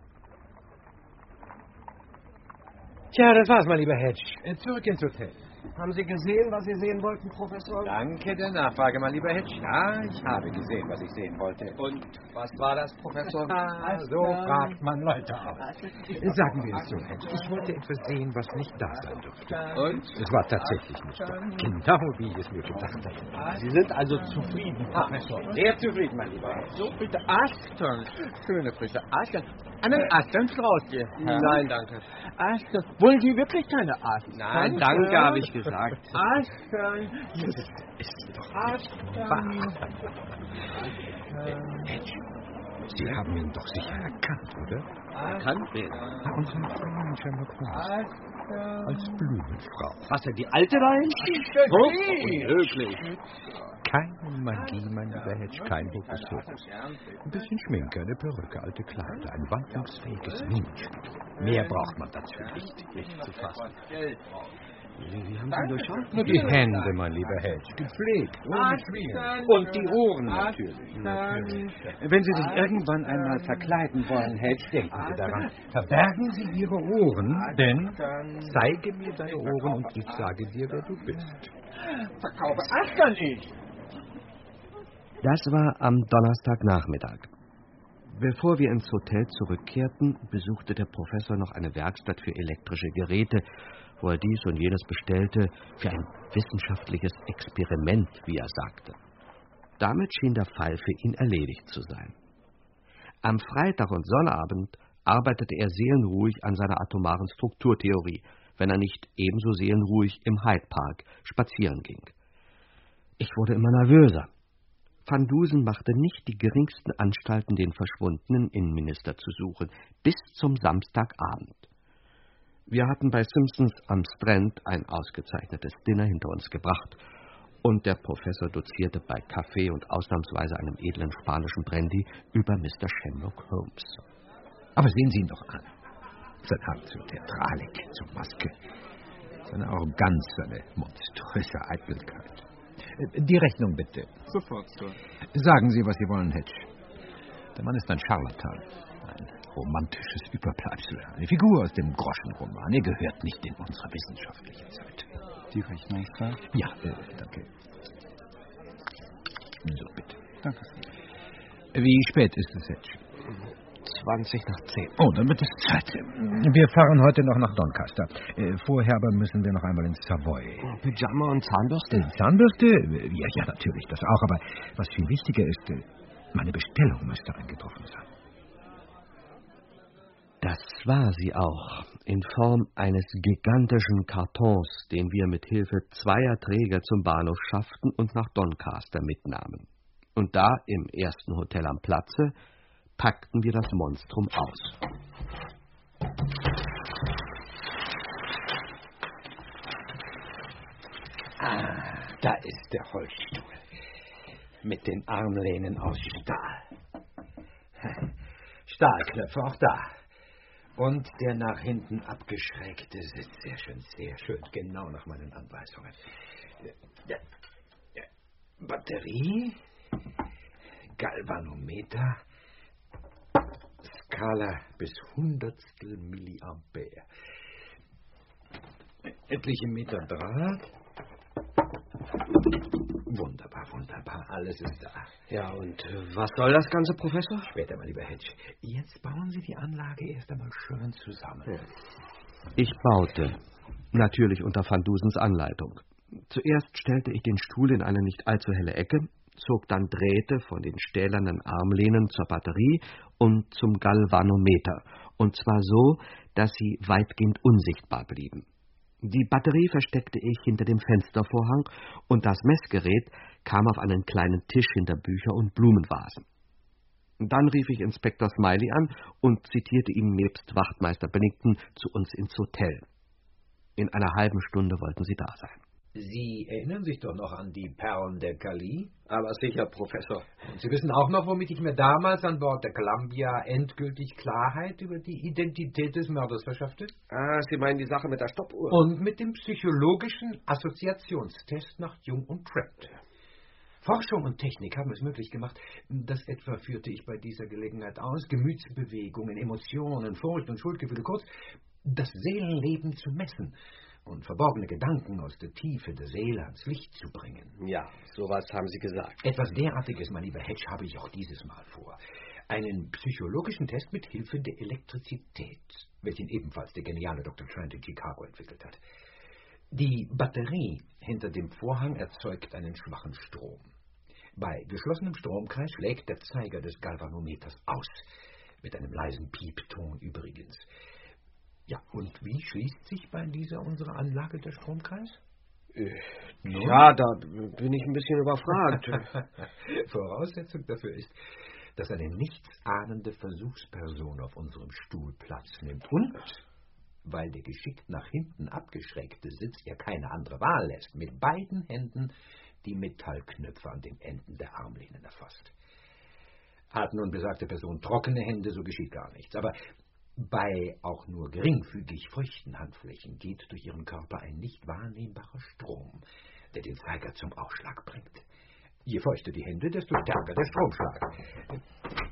Tja, das war's, mein lieber Hedge. Zurück ins Hotel. Haben Sie gesehen, was Sie sehen wollten, Professor? Danke der Nachfrage, mein lieber Hedge. Ja, ich habe gesehen, was ich sehen wollte. Und was war das, Professor? So fragt man Leute aus. Sagen wir es so, Hedge. Ich wollte etwas sehen, was nicht da sein durfte. Und? Es war tatsächlich nicht da. Genau wie ich es mir gedacht hatte. Sie sind also zufrieden, Professor? Sehr zufrieden, mein lieber Hedge. So, bitte Austern. Schöne frische Austern. Einen Austernstrauß. Nein, danke. Austern. Wollen Sie wirklich keine Austern? Nein, danke, habe ich gesagt. Austern. Das ist doch nicht wahr. Hedge, Sie haben ihn doch sicher erkannt, oder? Erkannt? Unsere Freundin Sherlock Holmes. Als Blumenfrau. Was denn, die Alte da hinten? Unmöglich. Keine Magie, mein lieber Hedge, kein Hokuspokus. Ein bisschen Schminke, eine Perücke, alte Kleider, ein wandlungsfähiges Minenspiel. Mehr braucht man dazu nicht zu fassen. Wie haben Sie durchschaut? Nur die Hände, mein lieber Hedge, gepflegt, ohne Schmieren. Und die Ohren natürlich. Wenn Sie sich irgendwann einmal verkleiden wollen, Hedge, denken Sie daran. Verbergen Sie Ihre Ohren, denn zeige mir deine Ohren und ich sage dir, wer du bist. Verkaufe Austern nicht. Das war am Donnerstagnachmittag. Bevor wir ins Hotel zurückkehrten, besuchte der Professor noch eine Werkstatt für elektrische Geräte, wo er dies und jenes bestellte für ein wissenschaftliches Experiment, wie er sagte. Damit schien der Fall für ihn erledigt zu sein. Am Freitag und Sonnabend arbeitete er seelenruhig an seiner atomaren Strukturtheorie, wenn er nicht ebenso seelenruhig im Hyde Park spazieren ging. Ich wurde immer nervöser. Van Dusen machte nicht die geringsten Anstalten, den verschwundenen Innenminister zu suchen, bis zum Samstagabend. Wir hatten bei Simpsons am Strand ein ausgezeichnetes Dinner hinter uns gebracht, und der Professor dozierte bei Kaffee und ausnahmsweise einem edlen spanischen Brandy über Mr. Sherlock Holmes. Aber sehen Sie ihn doch an. Sein Hang zur Theatralik, zur Maske, seine Arroganz, seine monströse Eitelkeit. Die Rechnung bitte. Sofort, Sir. Sagen Sie, was Sie wollen, Hedge. Der Mann ist ein Scharlatan, ein romantisches Überbleibsel, eine Figur aus dem Groschenroman. Er gehört nicht in unsere wissenschaftliche Zeit. Die Rechnung, Sir? Ja, danke. So, bitte. Danke. Wie spät ist es, Hedge? 20 nach 10. Oh, dann wird es Zeit. Wir fahren heute noch nach Doncaster. Vorher aber müssen wir noch einmal ins Savoy. Pyjama und Zahnbürste? Zahnbürste? Ja, natürlich, das auch. Aber was viel wichtiger ist, meine Bestellung müsste eingetroffen sein. Das war sie auch, in Form eines gigantischen Kartons, den wir mit Hilfe 2 Träger zum Bahnhof schafften und nach Doncaster mitnahmen. Und da, im ersten Hotel am Platze, packten wir das Monstrum aus. Da ist der Holzstuhl. Mit den Armlehnen aus Stahl. Stahlknöpfe auch da. Und der nach hinten abgeschrägte Sitz. Sehr schön, genau nach meinen Anweisungen. Batterie, Galvanometer, Skala bis 100 Milliampere. Etliche Meter Draht. Wunderbar, alles ist da. Ja, und was soll das Ganze, Professor? Später, mein lieber Hedge. Jetzt bauen Sie die Anlage erst einmal schön zusammen. Ja. Ich baute, natürlich unter Van Dusens Anleitung. Zuerst stellte ich den Stuhl in eine nicht allzu helle Ecke, zog dann Drähte von den stählernen Armlehnen zur Batterie und zum Galvanometer, und zwar so, dass sie weitgehend unsichtbar blieben. Die Batterie versteckte ich hinter dem Fenstervorhang, und das Messgerät kam auf einen kleinen Tisch hinter Bücher und Blumenvasen. Dann rief ich Inspektor Smiley an und zitierte ihm nebst Wachtmeister Bennington zu uns ins Hotel. In einer halben Stunde wollten sie da sein. Sie erinnern sich doch noch an die Perlen der Kali? Aber sicher, Professor. Und Sie wissen auch noch, womit ich mir damals an Bord der Columbia endgültig Klarheit über die Identität des Mörders verschaffte? Sie meinen die Sache mit der Stoppuhr? Und mit dem psychologischen Assoziationstest nach Jung und Trent. Forschung und Technik haben es möglich gemacht, das etwa führte ich bei dieser Gelegenheit aus, Gemütsbewegungen, Emotionen, Furcht und Schuldgefühle, kurz, das Seelenleben zu messen und verborgene Gedanken aus der Tiefe der Seele ans Licht zu bringen. Ja, sowas haben Sie gesagt. Etwas derartiges, mein lieber Hedge, habe ich auch dieses Mal vor. Einen psychologischen Test mit Hilfe der Elektrizität, welchen ebenfalls der geniale Dr. Trent in Chicago entwickelt hat. Die Batterie hinter dem Vorhang erzeugt einen schwachen Strom. Bei geschlossenem Stromkreis schlägt der Zeiger des Galvanometers aus, mit einem leisen Piepton übrigens. Ja, und wie schließt sich bei dieser unserer Anlage der Stromkreis? Ja, da bin ich ein bisschen überfragt. Voraussetzung dafür ist, dass eine nichtsahnende Versuchsperson auf unserem Stuhl Platz nimmt und, weil der geschickt nach hinten abgeschrägte Sitz ihr keine andere Wahl lässt, mit beiden Händen die Metallknöpfe an den Enden der Armlehnen erfasst. Hat nun besagte Person trockene Hände, so geschieht gar nichts. Aber bei auch nur geringfügig feuchten Handflächen geht durch ihren Körper ein nicht wahrnehmbarer Strom, der den Zeiger zum Ausschlag bringt. Je feuchter die Hände, desto stärker der Stromschlag.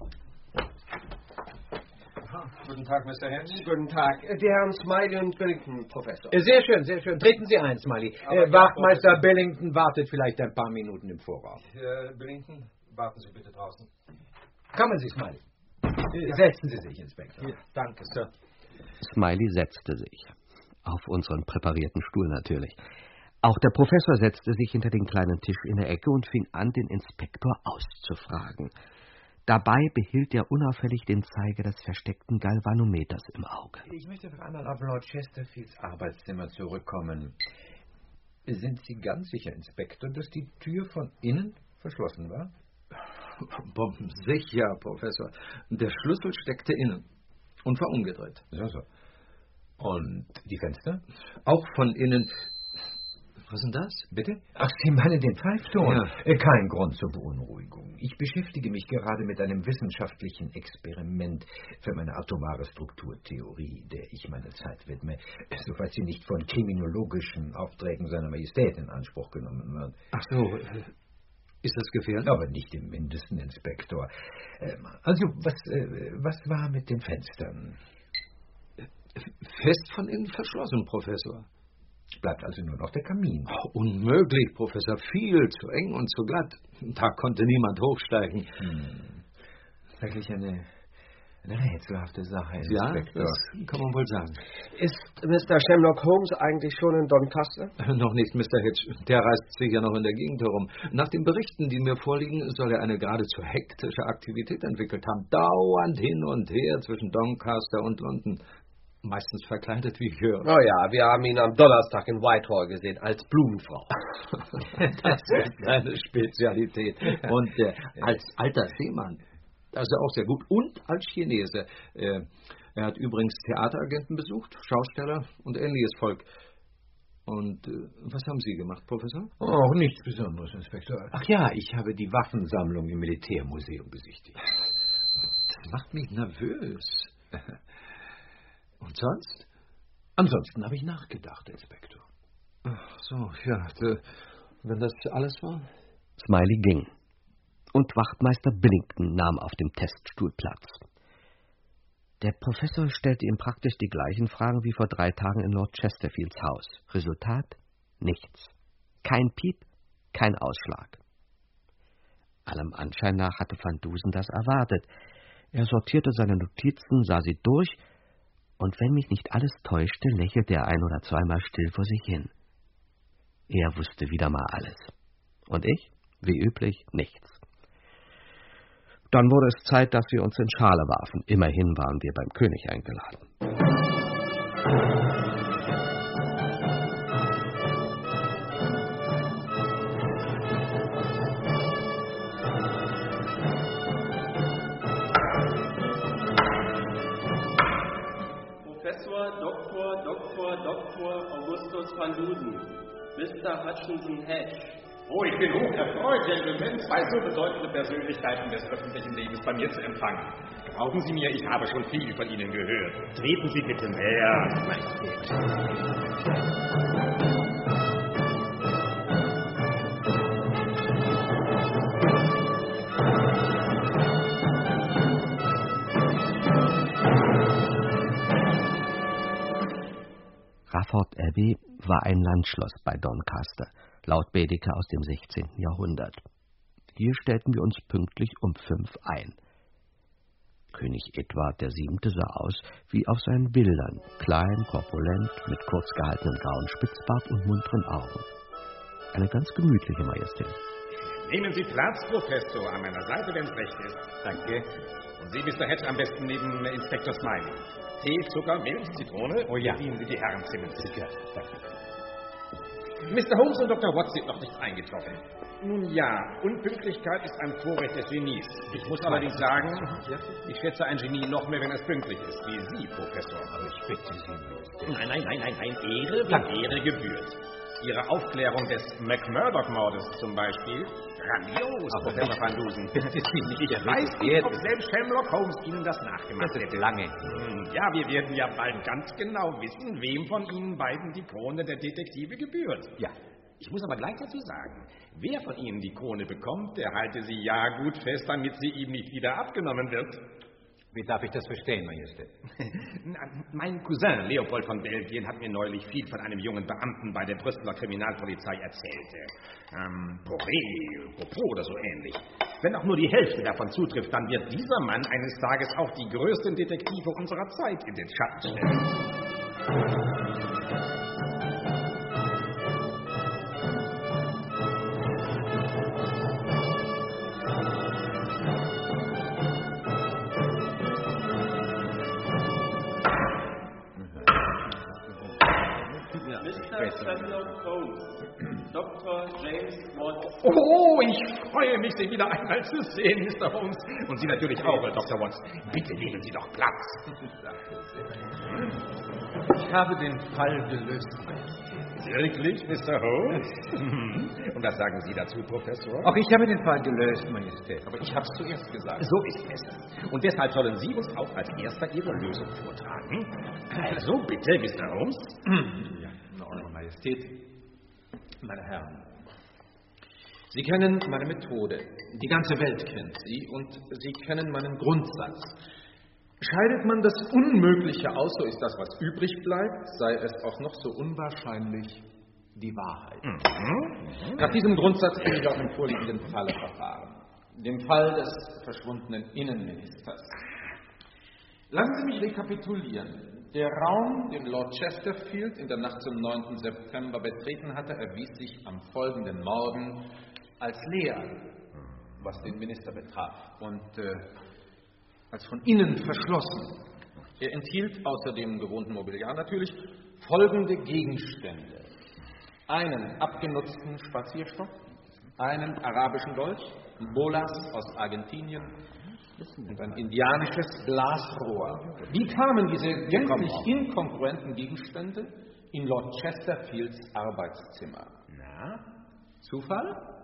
Guten Tag, Mr. Hedge. Guten Tag. Die Herren Smiley und Billington, Professor. Sehr schön, sehr schön. Treten Sie ein, Smiley. Wachtmeister Billington wartet vielleicht ein paar Minuten im Vorraum. Billington, warten Sie bitte draußen. Kommen Sie, Smiley. Setzen Sie sich, Inspektor. Hier, danke, Sir. Smiley setzte sich. Auf unseren präparierten Stuhl natürlich. Auch der Professor setzte sich hinter den kleinen Tisch in der Ecke und fing an, den Inspektor auszufragen. Dabei behielt er unauffällig den Zeiger des versteckten Galvanometers im Auge. Ich möchte noch einmal auf Lord Chesterfields Arbeitszimmer zurückkommen. Sind Sie ganz sicher, Inspektor, dass die Tür von innen verschlossen war? Sicher, Professor. Der Schlüssel steckte innen und war umgedreht. So. Und die Fenster? Auch von innen. Was ist denn das? Bitte? Ach, Sie meinen den Pfeifton? Ja. Kein Grund zur Beunruhigung. Ich beschäftige mich gerade mit einem wissenschaftlichen Experiment für meine atomare Strukturtheorie, der ich meine Zeit widme, soweit sie nicht von kriminologischen Aufträgen seiner Majestät in Anspruch genommen wird. Ach so, ist das gefährlich? Aber nicht im Mindesten, Inspektor. Also, was war mit den Fenstern? Fest von innen verschlossen, Professor. Bleibt also nur noch der Kamin. Unmöglich, Professor. Viel zu eng und zu glatt. Da konnte niemand hochsteigen. Wirklich eine rätselhafte Sache, Inspektor. Ja, das kann man wohl sagen. Ist Mr. Sherlock Holmes eigentlich schon in Doncaster? Noch nicht, Mr. Hedge. Der reist sicher noch in der Gegend herum. Nach den Berichten, die mir vorliegen, soll er eine geradezu hektische Aktivität entwickelt haben. Dauernd hin und her zwischen Doncaster und London. Meistens verkleidet, wie ich höre. Oh ja, wir haben ihn am Donnerstag in Whitehall gesehen, als Blumenfrau. Das ist seine Spezialität. Und als alter Seemann, das ist er auch sehr gut. Und als Chinese. Er hat übrigens Theateragenten besucht, Schausteller und ähnliches Volk. Und was haben Sie gemacht, Professor? Oh, nichts Besonderes, Inspektor. Ach ja, ich habe die Waffensammlung im Militärmuseum besichtigt. Das macht mich nervös. Und sonst? Ansonsten habe ich nachgedacht, Inspektor. Ach so, ja, wenn das alles war? Smiley ging. Und Wachtmeister Billington nahm auf dem Teststuhl Platz. Der Professor stellte ihm praktisch die gleichen Fragen wie vor 3 Tagen in Lord Chesterfields Haus. Resultat? Nichts. Kein Piep, kein Ausschlag. Allem Anschein nach hatte Van Dusen das erwartet. Er sortierte seine Notizen, sah sie durch, und wenn mich nicht alles täuschte, lächelte er 1 oder 2 Mal still vor sich hin. Er wusste wieder mal alles. Und ich, wie üblich, nichts. Dann wurde es Zeit, dass wir uns in Schale warfen. Immerhin waren wir beim König eingeladen. Professor Dr. Augustus van Dusen, Mr. Hutchinson Hedge. Oh, ich bin hocherfreut, Gentlemen, zwei so bedeutende Persönlichkeiten des öffentlichen Lebens bei mir zu empfangen. Glauben Sie mir, ich habe schon viel von Ihnen gehört. Treten Sie bitte näher, Majestät. Rufford Abbey war ein Landschloss bei Doncaster, laut Baedeker aus dem 16. Jahrhundert. Hier stellten wir uns pünktlich um 5 ein. König Edward VII. Sah aus wie auf seinen Bildern, klein, korpulent, mit kurz gehaltenem grauen Spitzbart und munteren Augen. Eine ganz gemütliche Majestät. Nehmen Sie Platz, Professor, an meiner Seite, wenn es recht ist. Danke. Und Sie, Mr. Hedge, am besten neben Inspektor Smiley. Tee, Zucker, Milch, Zitrone? Oh ja. Bedienen Sie die Herrenzimmern. Sicher. Danke. Mr. Holmes und Dr. Watts sind noch nicht eingetroffen. Nun ja, Unpünktlichkeit ist ein Vorrecht des Genies. Ich muss allerdings sagen, ich schätze ein Genie noch mehr, wenn es pünktlich ist, wie Sie, Professor. Aber ich bitte Sie. Nein. Ehre, wie Ehre gebührt. Ihre Aufklärung des McMurdoch-Mordes zum Beispiel. Grandios, Professor Van Dusen. Ich weiß nicht, ob selbst Sherlock Holmes Ihnen das nachgemacht hätte. Lange. Ja, wir werden ja bald ganz genau wissen, wem von Ihnen beiden die Krone der Detektive gebührt. Ja. Ich muss aber gleich dazu sagen, wer von Ihnen die Krone bekommt, der halte sie ja gut fest, damit sie ihm nicht wieder abgenommen wird. Wie darf ich das verstehen, Majestät? Mein Cousin Leopold von Belgien hat mir neulich viel von einem jungen Beamten bei der Brüsseler Kriminalpolizei erzählt. Propos oder so ähnlich. Wenn auch nur die Hälfte davon zutrifft, dann wird dieser Mann eines Tages auch die größten Detektive unserer Zeit in den Schatten stellen. Sherlock Holmes, Dr. James Watts. Oh, ich freue mich, Sie wieder einmal zu sehen, Mr. Holmes. Und Sie natürlich auch, Dr. Watts. Bitte nehmen Sie doch Platz. Ich habe den Fall gelöst, Majestät. Wirklich, Mr. Holmes? Und was sagen Sie dazu, Professor? Auch ich habe den Fall gelöst, Majestät. Aber ich habe es zuerst gesagt. So ist besser. Und deshalb sollen Sie uns auch als Erster Ihre Lösung vortragen. Also bitte, Mr. Holmes. Eure Majestät, meine Herren, Sie kennen meine Methode, die ganze Welt kennt sie und Sie kennen meinen Grundsatz. Scheidet man das Unmögliche aus, so ist das, was übrig bleibt, sei es auch noch so unwahrscheinlich, die Wahrheit. Nach diesem Grundsatz bin ich auch im vorliegenden Falle verfahren, dem Fall des verschwundenen Innenministers. Lassen Sie mich rekapitulieren. Der Raum, den Lord Chesterfield in der Nacht zum 9. September betreten hatte, erwies sich am folgenden Morgen als leer, was den Minister betraf, und als von innen verschlossen. Er enthielt außer dem gewohnten Mobiliar natürlich folgende Gegenstände: einen abgenutzten Spazierstock, einen arabischen Dolch, Bolas aus Argentinien und ein indianisches Glasrohr. Wie kamen diese gänzlich inkongruenten Gegenstände in Lord Chesterfields Arbeitszimmer? Na, Zufall?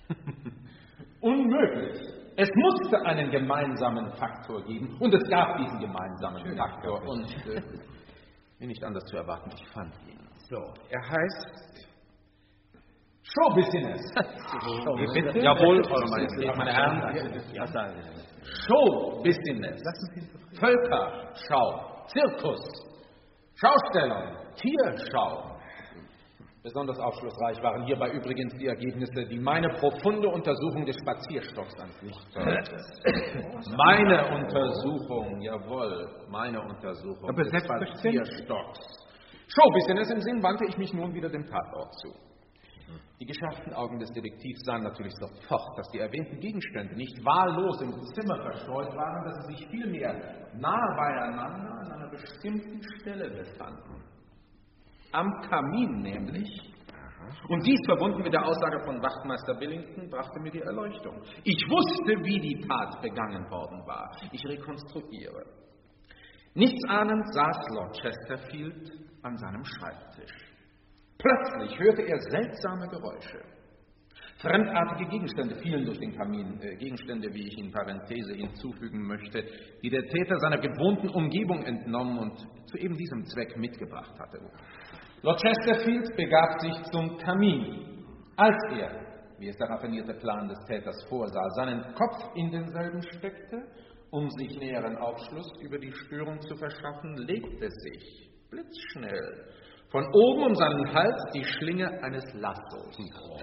Unmöglich. Es musste einen gemeinsamen Faktor geben und es gab diesen gemeinsamen Faktor und wie nicht anders zu erwarten, ich fand ihn. So, er heißt Showbusiness. Jawohl, Eure Majestät, meine Herren. Showbusiness. Völkerschau. Zirkus. Schaustellung. Tierschau. Besonders aufschlussreich waren hierbei übrigens die Ergebnisse, die meine profunde Untersuchung des Spazierstocks an sich zeigte. Meine Untersuchung, jawohl, meine Untersuchung des Spazierstocks. Showbusiness im Sinn wandte ich mich nun wieder dem Tatort zu. Die geschärften Augen des Detektivs sahen natürlich sofort, dass die erwähnten Gegenstände nicht wahllos im Zimmer verstreut waren, dass sie sich vielmehr nahe beieinander an einer bestimmten Stelle befanden. Am Kamin nämlich. Und dies verbunden mit der Aussage von Wachtmeister Billington brachte mir die Erleuchtung. Ich wusste, wie die Tat begangen worden war. Ich rekonstruiere. Nichtsahnend saß Lord Chesterfield an seinem Schreibtisch. Plötzlich hörte er seltsame Geräusche. Fremdartige Gegenstände fielen durch den Kamin, Gegenstände, wie ich in Parenthese hinzufügen möchte, die der Täter seiner gewohnten Umgebung entnommen und zu eben diesem Zweck mitgebracht hatte. Lord Chesterfield begab sich zum Kamin. Als er, wie es der raffinierte Plan des Täters vorsah, seinen Kopf in denselben steckte, um sich näheren Aufschluss über die Störung zu verschaffen, legte sich blitzschnell von oben um seinen Hals die Schlinge eines Lassos.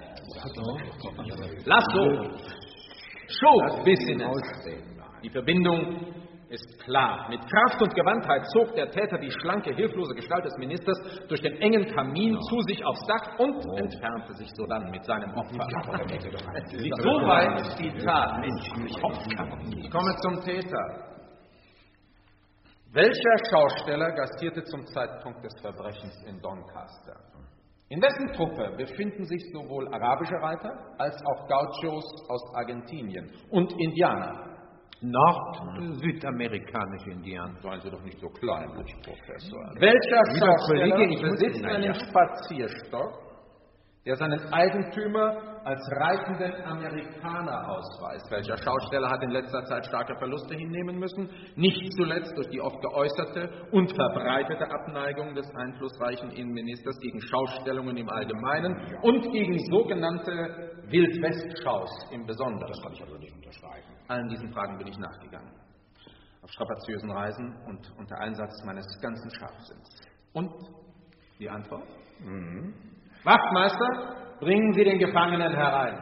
Lasso! Schob bis in den Aussehen. Die Verbindung ist klar. Mit Kraft und Gewandtheit zog der Täter die schlanke, hilflose Gestalt des Ministers durch den engen Kamin zu sich aufs Dach und entfernte sich sodann mit seinem Opfer. Soweit ist die Tat. Ich komme zum Täter. Welcher Schausteller gastierte zum Zeitpunkt des Verbrechens in Doncaster? In wessen Truppe befinden sich sowohl arabische Reiter als auch Gauchos aus Argentinien und Indianer? Südamerikanische Indianer. Seien Sie doch nicht so kleinlich, Professor. Welcher Schausteller besitzt einen Spazierstock, der seinen Eigentümer als reitenden Amerikaner ausweist? Welcher Schausteller hat in letzter Zeit starke Verluste hinnehmen müssen, nicht zuletzt durch die oft geäußerte und verbreitete Abneigung des einflussreichen Innenministers gegen Schaustellungen im Allgemeinen und gegen sogenannte Wildwest-Schaus im Besonderen? Das kann ich also nicht unterschreiben. Allen diesen Fragen bin ich nachgegangen. Auf strapaziösen Reisen und unter Einsatz meines ganzen Scharfsinns. Und die Antwort? Wachtmeister, bringen Sie den Gefangenen herein.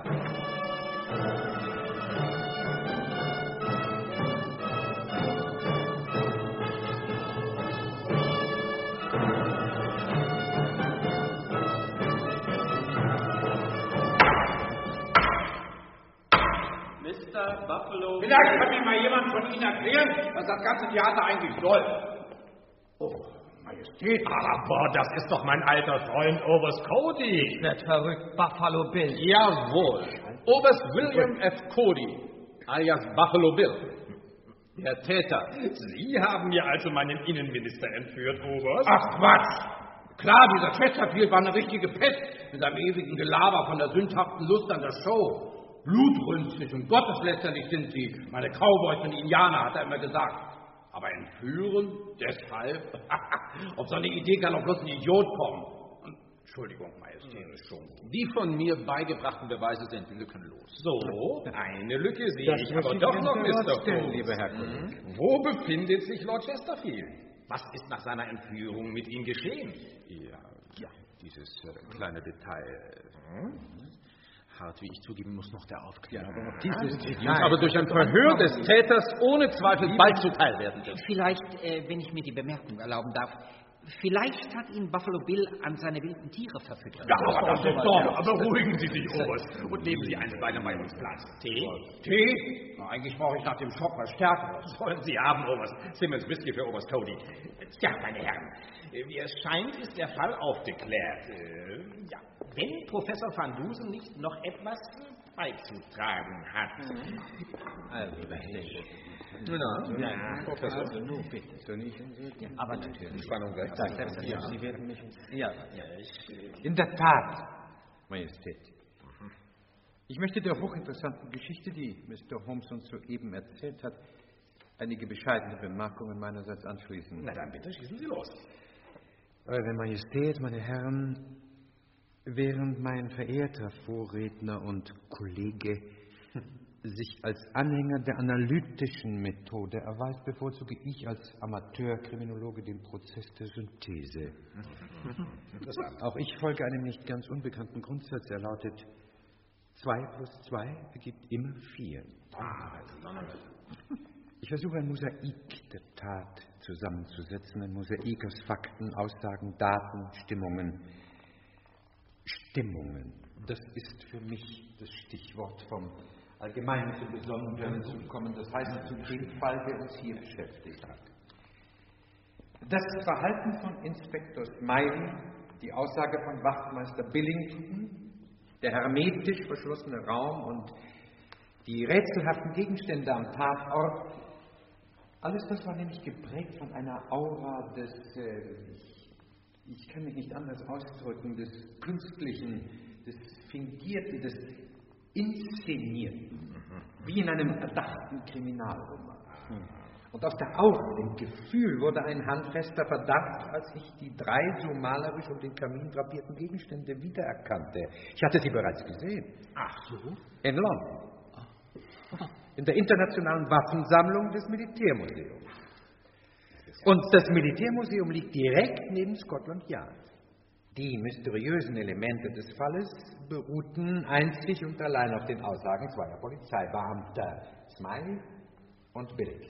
Mr. Buffalo. Vielleicht kann mir mal jemand von Ihnen erklären, was das ganze Theater eigentlich soll. Oh, Majestät. Aber das ist doch mein alter Freund Oberst Cody. Wird verrückt, Buffalo Bill. Jawohl. Oberst William F. Cody, alias Buffalo Bill. Der Täter. Sie haben mir also meinen Innenminister entführt, Oberst? Ach, Quatsch. Klar, dieser Chesterfield war eine richtige Pest mit seinem ewigen Gelaber von der sündhaften Lust an der Show. Blutrünstig und gotteslästerlich sind sie. Meine Cowboys und Indianer, hat er immer gesagt. Aber entführen? Deshalb? Auf so eine Idee kann doch bloß ein Idiot kommen. Entschuldigung, Majestät, ist schon gut. Die von mir beigebrachten Beweise sind lückenlos. So, eine Lücke sehe ich aber doch noch, Mr. Cole, lieber Herr Kollege. Wo befindet sich Lord Chesterfield? Was ist nach seiner Entführung mit ihm geschehen? Ja, dieses kleine Detail. Hart, wie ich zugeben muss, noch der Aufklärung. Aber durch ein Verhör des Täters ohne Zweifel bald zuteil werden wird. Vielleicht, wenn ich mir die Bemerkung erlauben darf, vielleicht hat ihn Buffalo Bill an seine wilden Tiere verfüttert. Ja, aber das ist doch. Aber beruhigen Sie sich, Oberst, und nehmen Sie eine Weile bei uns Platz. Tee? Na, eigentlich brauche ich nach dem Schock was Stärkeres. Wollen Sie haben, Oberst. Simmons Whisky für Oberst Cody. Tja, meine Herren, wie es scheint, ist der Fall aufgeklärt. Ja, wenn Professor Van Dusen nicht noch etwas beizutragen hat. Also, Professor. Also, nun bitte. Aber natürlich. Spannung weg. Sie werden mich... Ja. In der Tat, Majestät. Ich möchte der hochinteressanten Geschichte, die Mr. Holmes uns soeben erzählt hat, einige bescheidene Bemerkungen meinerseits anschließen. Na dann bitte, schießen Sie los. Eure Majestät, meine Herren, während mein verehrter Vorredner und Kollege sich als Anhänger der analytischen Methode erweist, bevorzuge ich als Amateurkriminologe den Prozess der Synthese. Auch ich folge einem nicht ganz unbekannten Grundsatz. Er lautet: 2 + 2 ergibt immer 4. Ich versuche ein Mosaik der Tat zusammenzusetzen, ein Mosaik aus Fakten, Aussagen, Daten, Stimmungen. Stimmungen, das ist für mich das Stichwort. Vom Allgemeinen zum Besonderen zu kommen, das heißt zu dem Fall, der uns hier beschäftigt hat. Das Verhalten von Inspektor Smiley, die Aussage von Wachtmeister Billington, der hermetisch verschlossene Raum und die rätselhaften Gegenstände am Tatort, alles das war nämlich geprägt von einer Aura des ich kann mich nicht anders ausdrücken, des Künstlichen, des Fingierten, des Inszenierten, wie in einem erdachten Kriminalroman. Und aus der Aura, dem Gefühl, wurde ein handfester Verdacht, als ich die 3 so malerisch um den Kamin drapierten Gegenstände wiedererkannte. Ich hatte sie bereits gesehen. Ach so? In London. In der internationalen Waffensammlung des Militärmuseums. Und das Militärmuseum liegt direkt neben Scotland Yard. Die mysteriösen Elemente des Falles beruhten einzig und allein auf den Aussagen zweier Polizeibeamter, Smiley und Billig.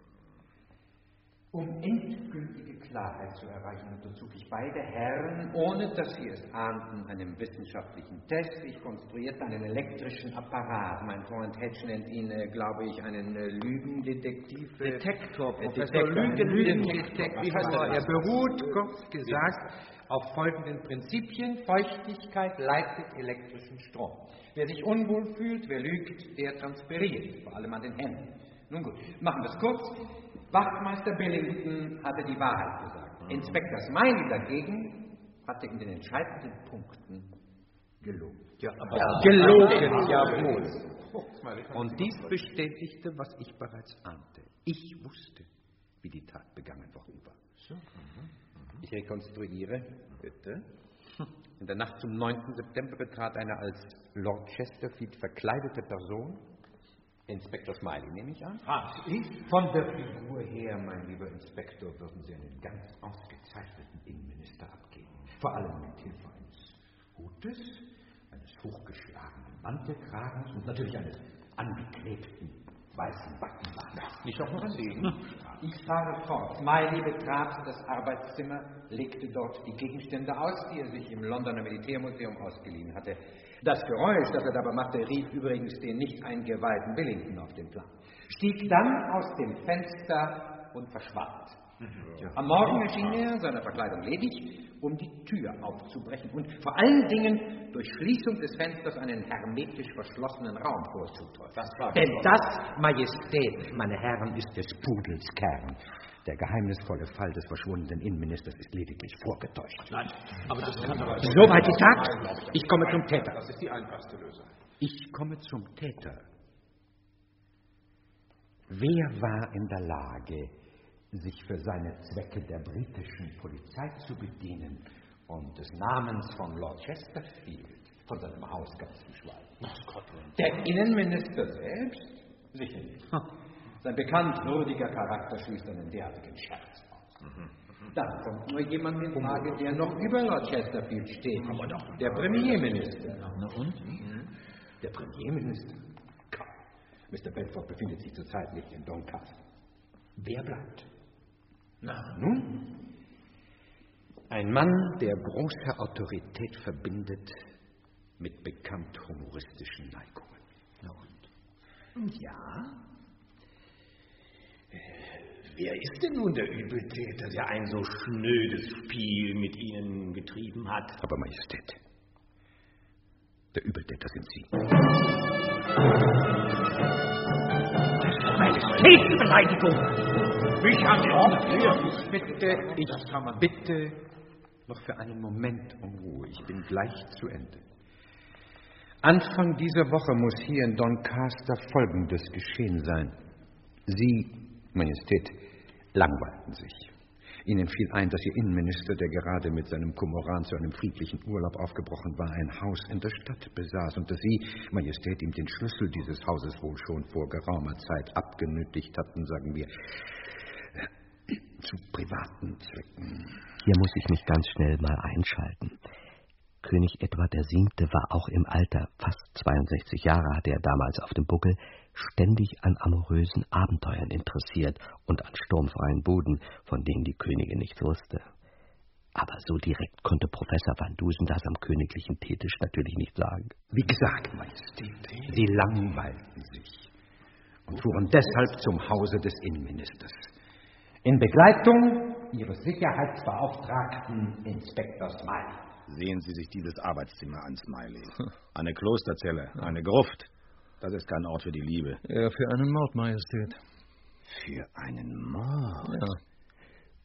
Um endgültige Klarheit zu erreichen, unterzog ich beide Herren, ohne dass sie es ahnten, einem wissenschaftlichen Test. Ich konstruierte einen elektrischen Apparat. Mein Freund Hedge nennt ihn, glaube ich, einen Lügendetektiv. Detektor, Professor. Lügendetektiv. Er beruht, kurz gesagt, auf folgenden Prinzipien. Feuchtigkeit leitet elektrischen Strom. Wer sich unwohl fühlt, wer lügt, der transpiriert, vor allem an den Händen. Nun gut, machen wir es kurz. Wachtmeister Billington hatte die Wahrheit gesagt. Inspektor Smiley dagegen hatte in den entscheidenden Punkten gelogen. Ja, aber gelogen, jawohl. Und dies bestätigte, was ich bereits ahnte. Ich wusste, wie die Tat begangen worden war. Ich rekonstruiere, bitte. In der Nacht zum 9. September betrat eine als Lord Chesterfield verkleidete Person, Inspektor Smiley, nehme ich an. Von der Figur her, mein lieber Inspektor, würden Sie einen ganz ausgezeichneten Innenminister abgeben. Vor allem mit Hilfe eines Hutes, eines hochgeschlagenen Mantelkragens und natürlich eines angeklebten weißen Backenbarts. Nicht auch noch ein Segen? Ich fahre fort. Smiley betrat das Arbeitszimmer, legte dort die Gegenstände aus, die er sich im Londoner Militärmuseum ausgeliehen hatte. Das Geräusch, das er dabei machte, rief übrigens den nicht eingeweihten Billington auf den Plan. Stieg dann aus dem Fenster und verschwand. Am Morgen erschien er, seiner Verkleidung ledig, um die Tür aufzubrechen und vor allen Dingen durch Schließung des Fensters einen hermetisch verschlossenen Raum vorzutäuschen. Denn das, Majestät, meine Herren, ist des Pudels Kern. Der geheimnisvolle Fall des verschwundenen Innenministers ist lediglich vorgetäuscht. Nein, aber das kann aber... Soweit gesagt, ich komme zum Täter. Das ist die einfachste Lösung. Ich komme zum Täter. Wer war in der Lage, sich für seine Zwecke der britischen Polizei zu bedienen und des Namens von Lord Chesterfield, von seinem Haus ganz zu schweigen? Der Innenminister selbst? Sicher nicht. Sein bekannt würdiger Charakter schließt einen derartigen Scherz aus. Dann kommt nur jemand in Frage, der noch über Lord Chesterfield steht. Aber doch. Der Premierminister. Na und? Der Premierminister? Kaum. Mr. Bedford befindet sich zurzeit nicht in Doncaster. Wer bleibt? Na, nun? Ein Mann, der große Autorität verbindet mit bekannt humoristischen Neigungen. Na und? Ja. Wer ist denn nun der Übeltäter, der ein so schnödes Spiel mit Ihnen getrieben hat? Aber Majestät, der Übeltäter sind Sie. Majestätsbeleidigung! Mich haben Sie aufgeführt! Ich bitte noch für einen Moment um Ruhe. Ich bin gleich zu Ende. Anfang dieser Woche muss hier in Doncaster Folgendes geschehen sein. Sie, Majestät, langweilten sich. Ihnen fiel ein, dass Ihr Innenminister, der gerade mit seinem Kormoran zu einem friedlichen Urlaub aufgebrochen war, ein Haus in der Stadt besaß und dass Sie, Majestät, ihm den Schlüssel dieses Hauses wohl schon vor geraumer Zeit abgenötigt hatten, sagen wir, zu privaten Zwecken. Hier muss ich mich ganz schnell mal einschalten. König Edward VII. War auch im Alter, fast 62 Jahre hatte er damals auf dem Buckel, ständig an amorösen Abenteuern interessiert und an sturmfreien Buden, von denen die Königin nichts wusste. Aber so direkt konnte Professor Van Dusen das am königlichen Teetisch natürlich nicht sagen. Wie gesagt, Majestät, Sie langweilten sich und fuhren deshalb zum Hause des Innenministers. In Begleitung Ihres Sicherheitsbeauftragten Inspektor Smiley. Sehen Sie sich dieses Arbeitszimmer an, Smiley. Eine Klosterzelle, eine Gruft. Das ist kein Ort für die Liebe. Ja, für einen Mord, Majestät. Für einen Mord? Ja.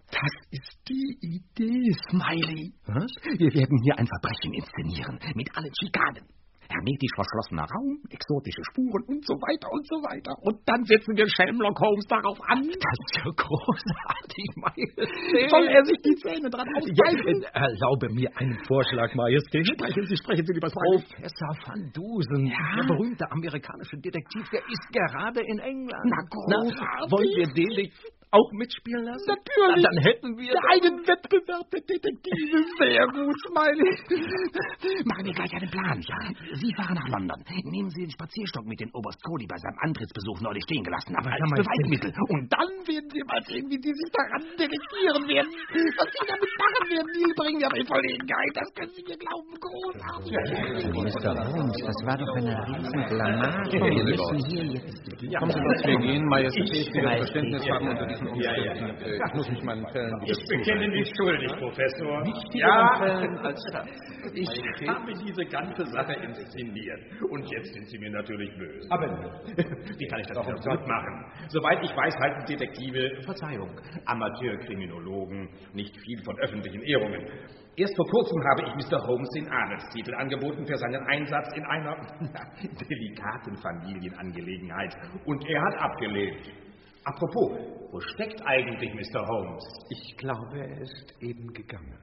Das ist die Idee, Smiley. Was? Wir werden hier ein Verbrechen inszenieren, mit allen Schikanen. Hermetisch verschlossener Raum, exotische Spuren und so weiter und so weiter. Und dann setzen wir Sherlock Holmes darauf an. Das ist ja großartig, Majestät. Soll er sich die Zähne dran ausbeißen? Ja, erlaube mir einen Vorschlag, Majestät. Sprechen Sie, lieber Smiley. Professor Van Dusen, der berühmte amerikanische Detektiv, der ist gerade in England. Na gut. Wollen wir den nicht auch mitspielen lassen? Natürlich. Dann hätten wir einen Wettbewerb der Detektive. Sehr gut, Smiley. Machen wir gleich einen Plan. Ja. Sie fahren nach London. Nehmen Sie den Spazierstock mit, den Oberst Cody bei seinem Antrittsbesuch neulich stehen gelassen haben, als Beweismittel. Und dann werden Sie mal sehen, wie Sie sich daran detektieren werden. Was Sie damit machen werden, die bringen ja bei Verlegenheit. Das können Sie mir glauben. Großartig. Mr. Holmes, das war doch eine Riesenblamage. Wir müssen hier jetzt... Kommen Sie, dass wir gehen, Majestät, Sie das Verständnis haben unter diesen Umständen. Ich muss mich meinen Fällen wieder Ich bekenne mich schuldig, Professor. Fällen als ich habe diese ganze Sache inszeniert. Und jetzt sind Sie mir natürlich böse. Aber wie kann ich das wieder gut machen? Soweit ich weiß, halten Detektive, Verzeihung, Amateurkriminologen nicht viel von öffentlichen Ehrungen. Erst vor kurzem habe ich Mr. Holmes den Adelstitel angeboten für seinen Einsatz in einer delikaten Familienangelegenheit. Und er hat abgelehnt. Apropos, wo steckt eigentlich Mr. Holmes? Ich glaube, er ist eben gegangen.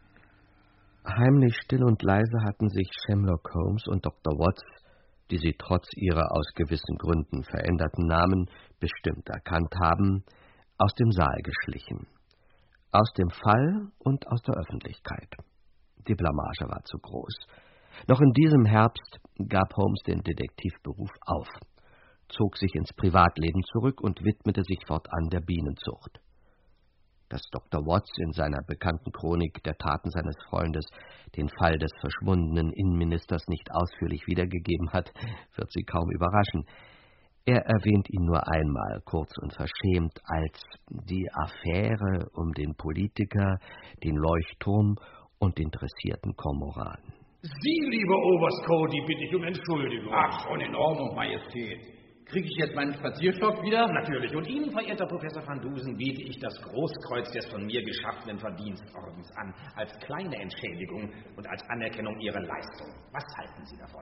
Heimlich, still und leise hatten sich Sherlock Holmes und Dr. Watts, die sie trotz ihrer aus gewissen Gründen veränderten Namen bestimmt erkannt haben, aus dem Saal geschlichen. Aus dem Fall und aus der Öffentlichkeit. Die Blamage war zu groß. Noch in diesem Herbst gab Holmes den Detektivberuf auf, zog sich ins Privatleben zurück und widmete sich fortan der Bienenzucht. Dass Dr. Watts in seiner bekannten Chronik der Taten seines Freundes den Fall des verschwundenen Innenministers nicht ausführlich wiedergegeben hat, wird Sie kaum überraschen. Er erwähnt ihn nur einmal, kurz und verschämt, als die Affäre um den Politiker, den Leuchtturm und den dressierten Kormoran. Sie, lieber Oberst Cody, bitte ich um Entschuldigung. Ach, schon in Ordnung, Majestät. Kriege ich jetzt meinen Spazierstock wieder? Natürlich. Und Ihnen, verehrter Professor Van Dusen, biete ich das Großkreuz des von mir geschaffenen Verdienstordens an, als kleine Entschädigung und als Anerkennung Ihrer Leistung. Was halten Sie davon?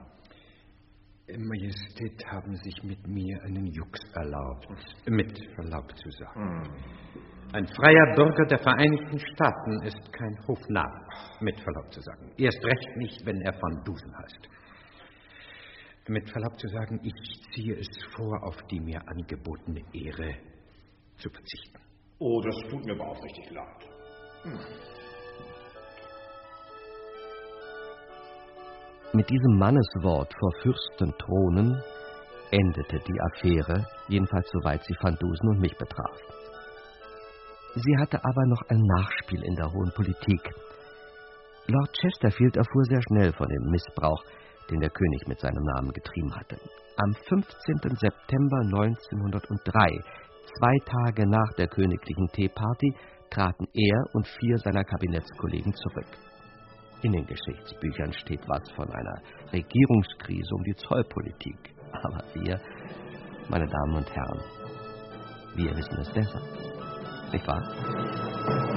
Majestät, haben sich mit mir einen Jux erlaubt, mit Verlaub zu sagen. Ein freier Bürger der Vereinigten Staaten ist kein Hofnarr, mit Verlaub zu sagen. Erst recht nicht, wenn er Van Dusen heißt. Mit Verlaub zu sagen, ich ziehe es vor, auf die mir angebotene Ehre zu verzichten. Oh, das tut mir aber aufrichtig leid. Mit diesem Manneswort vor Fürstenthronen endete die Affäre, jedenfalls soweit sie Van Dusen und mich betraf. Sie hatte aber noch ein Nachspiel in der hohen Politik. Lord Chesterfield erfuhr sehr schnell von dem Missbrauch, den der König mit seinem Namen getrieben hatte. Am 15. September 1903, 2 Tage nach der königlichen Teeparty, traten er und 4 seiner Kabinettskollegen zurück. In den Geschichtsbüchern steht was von einer Regierungskrise um die Zollpolitik. Aber wir, meine Damen und Herren, wir wissen es besser. Nicht wahr?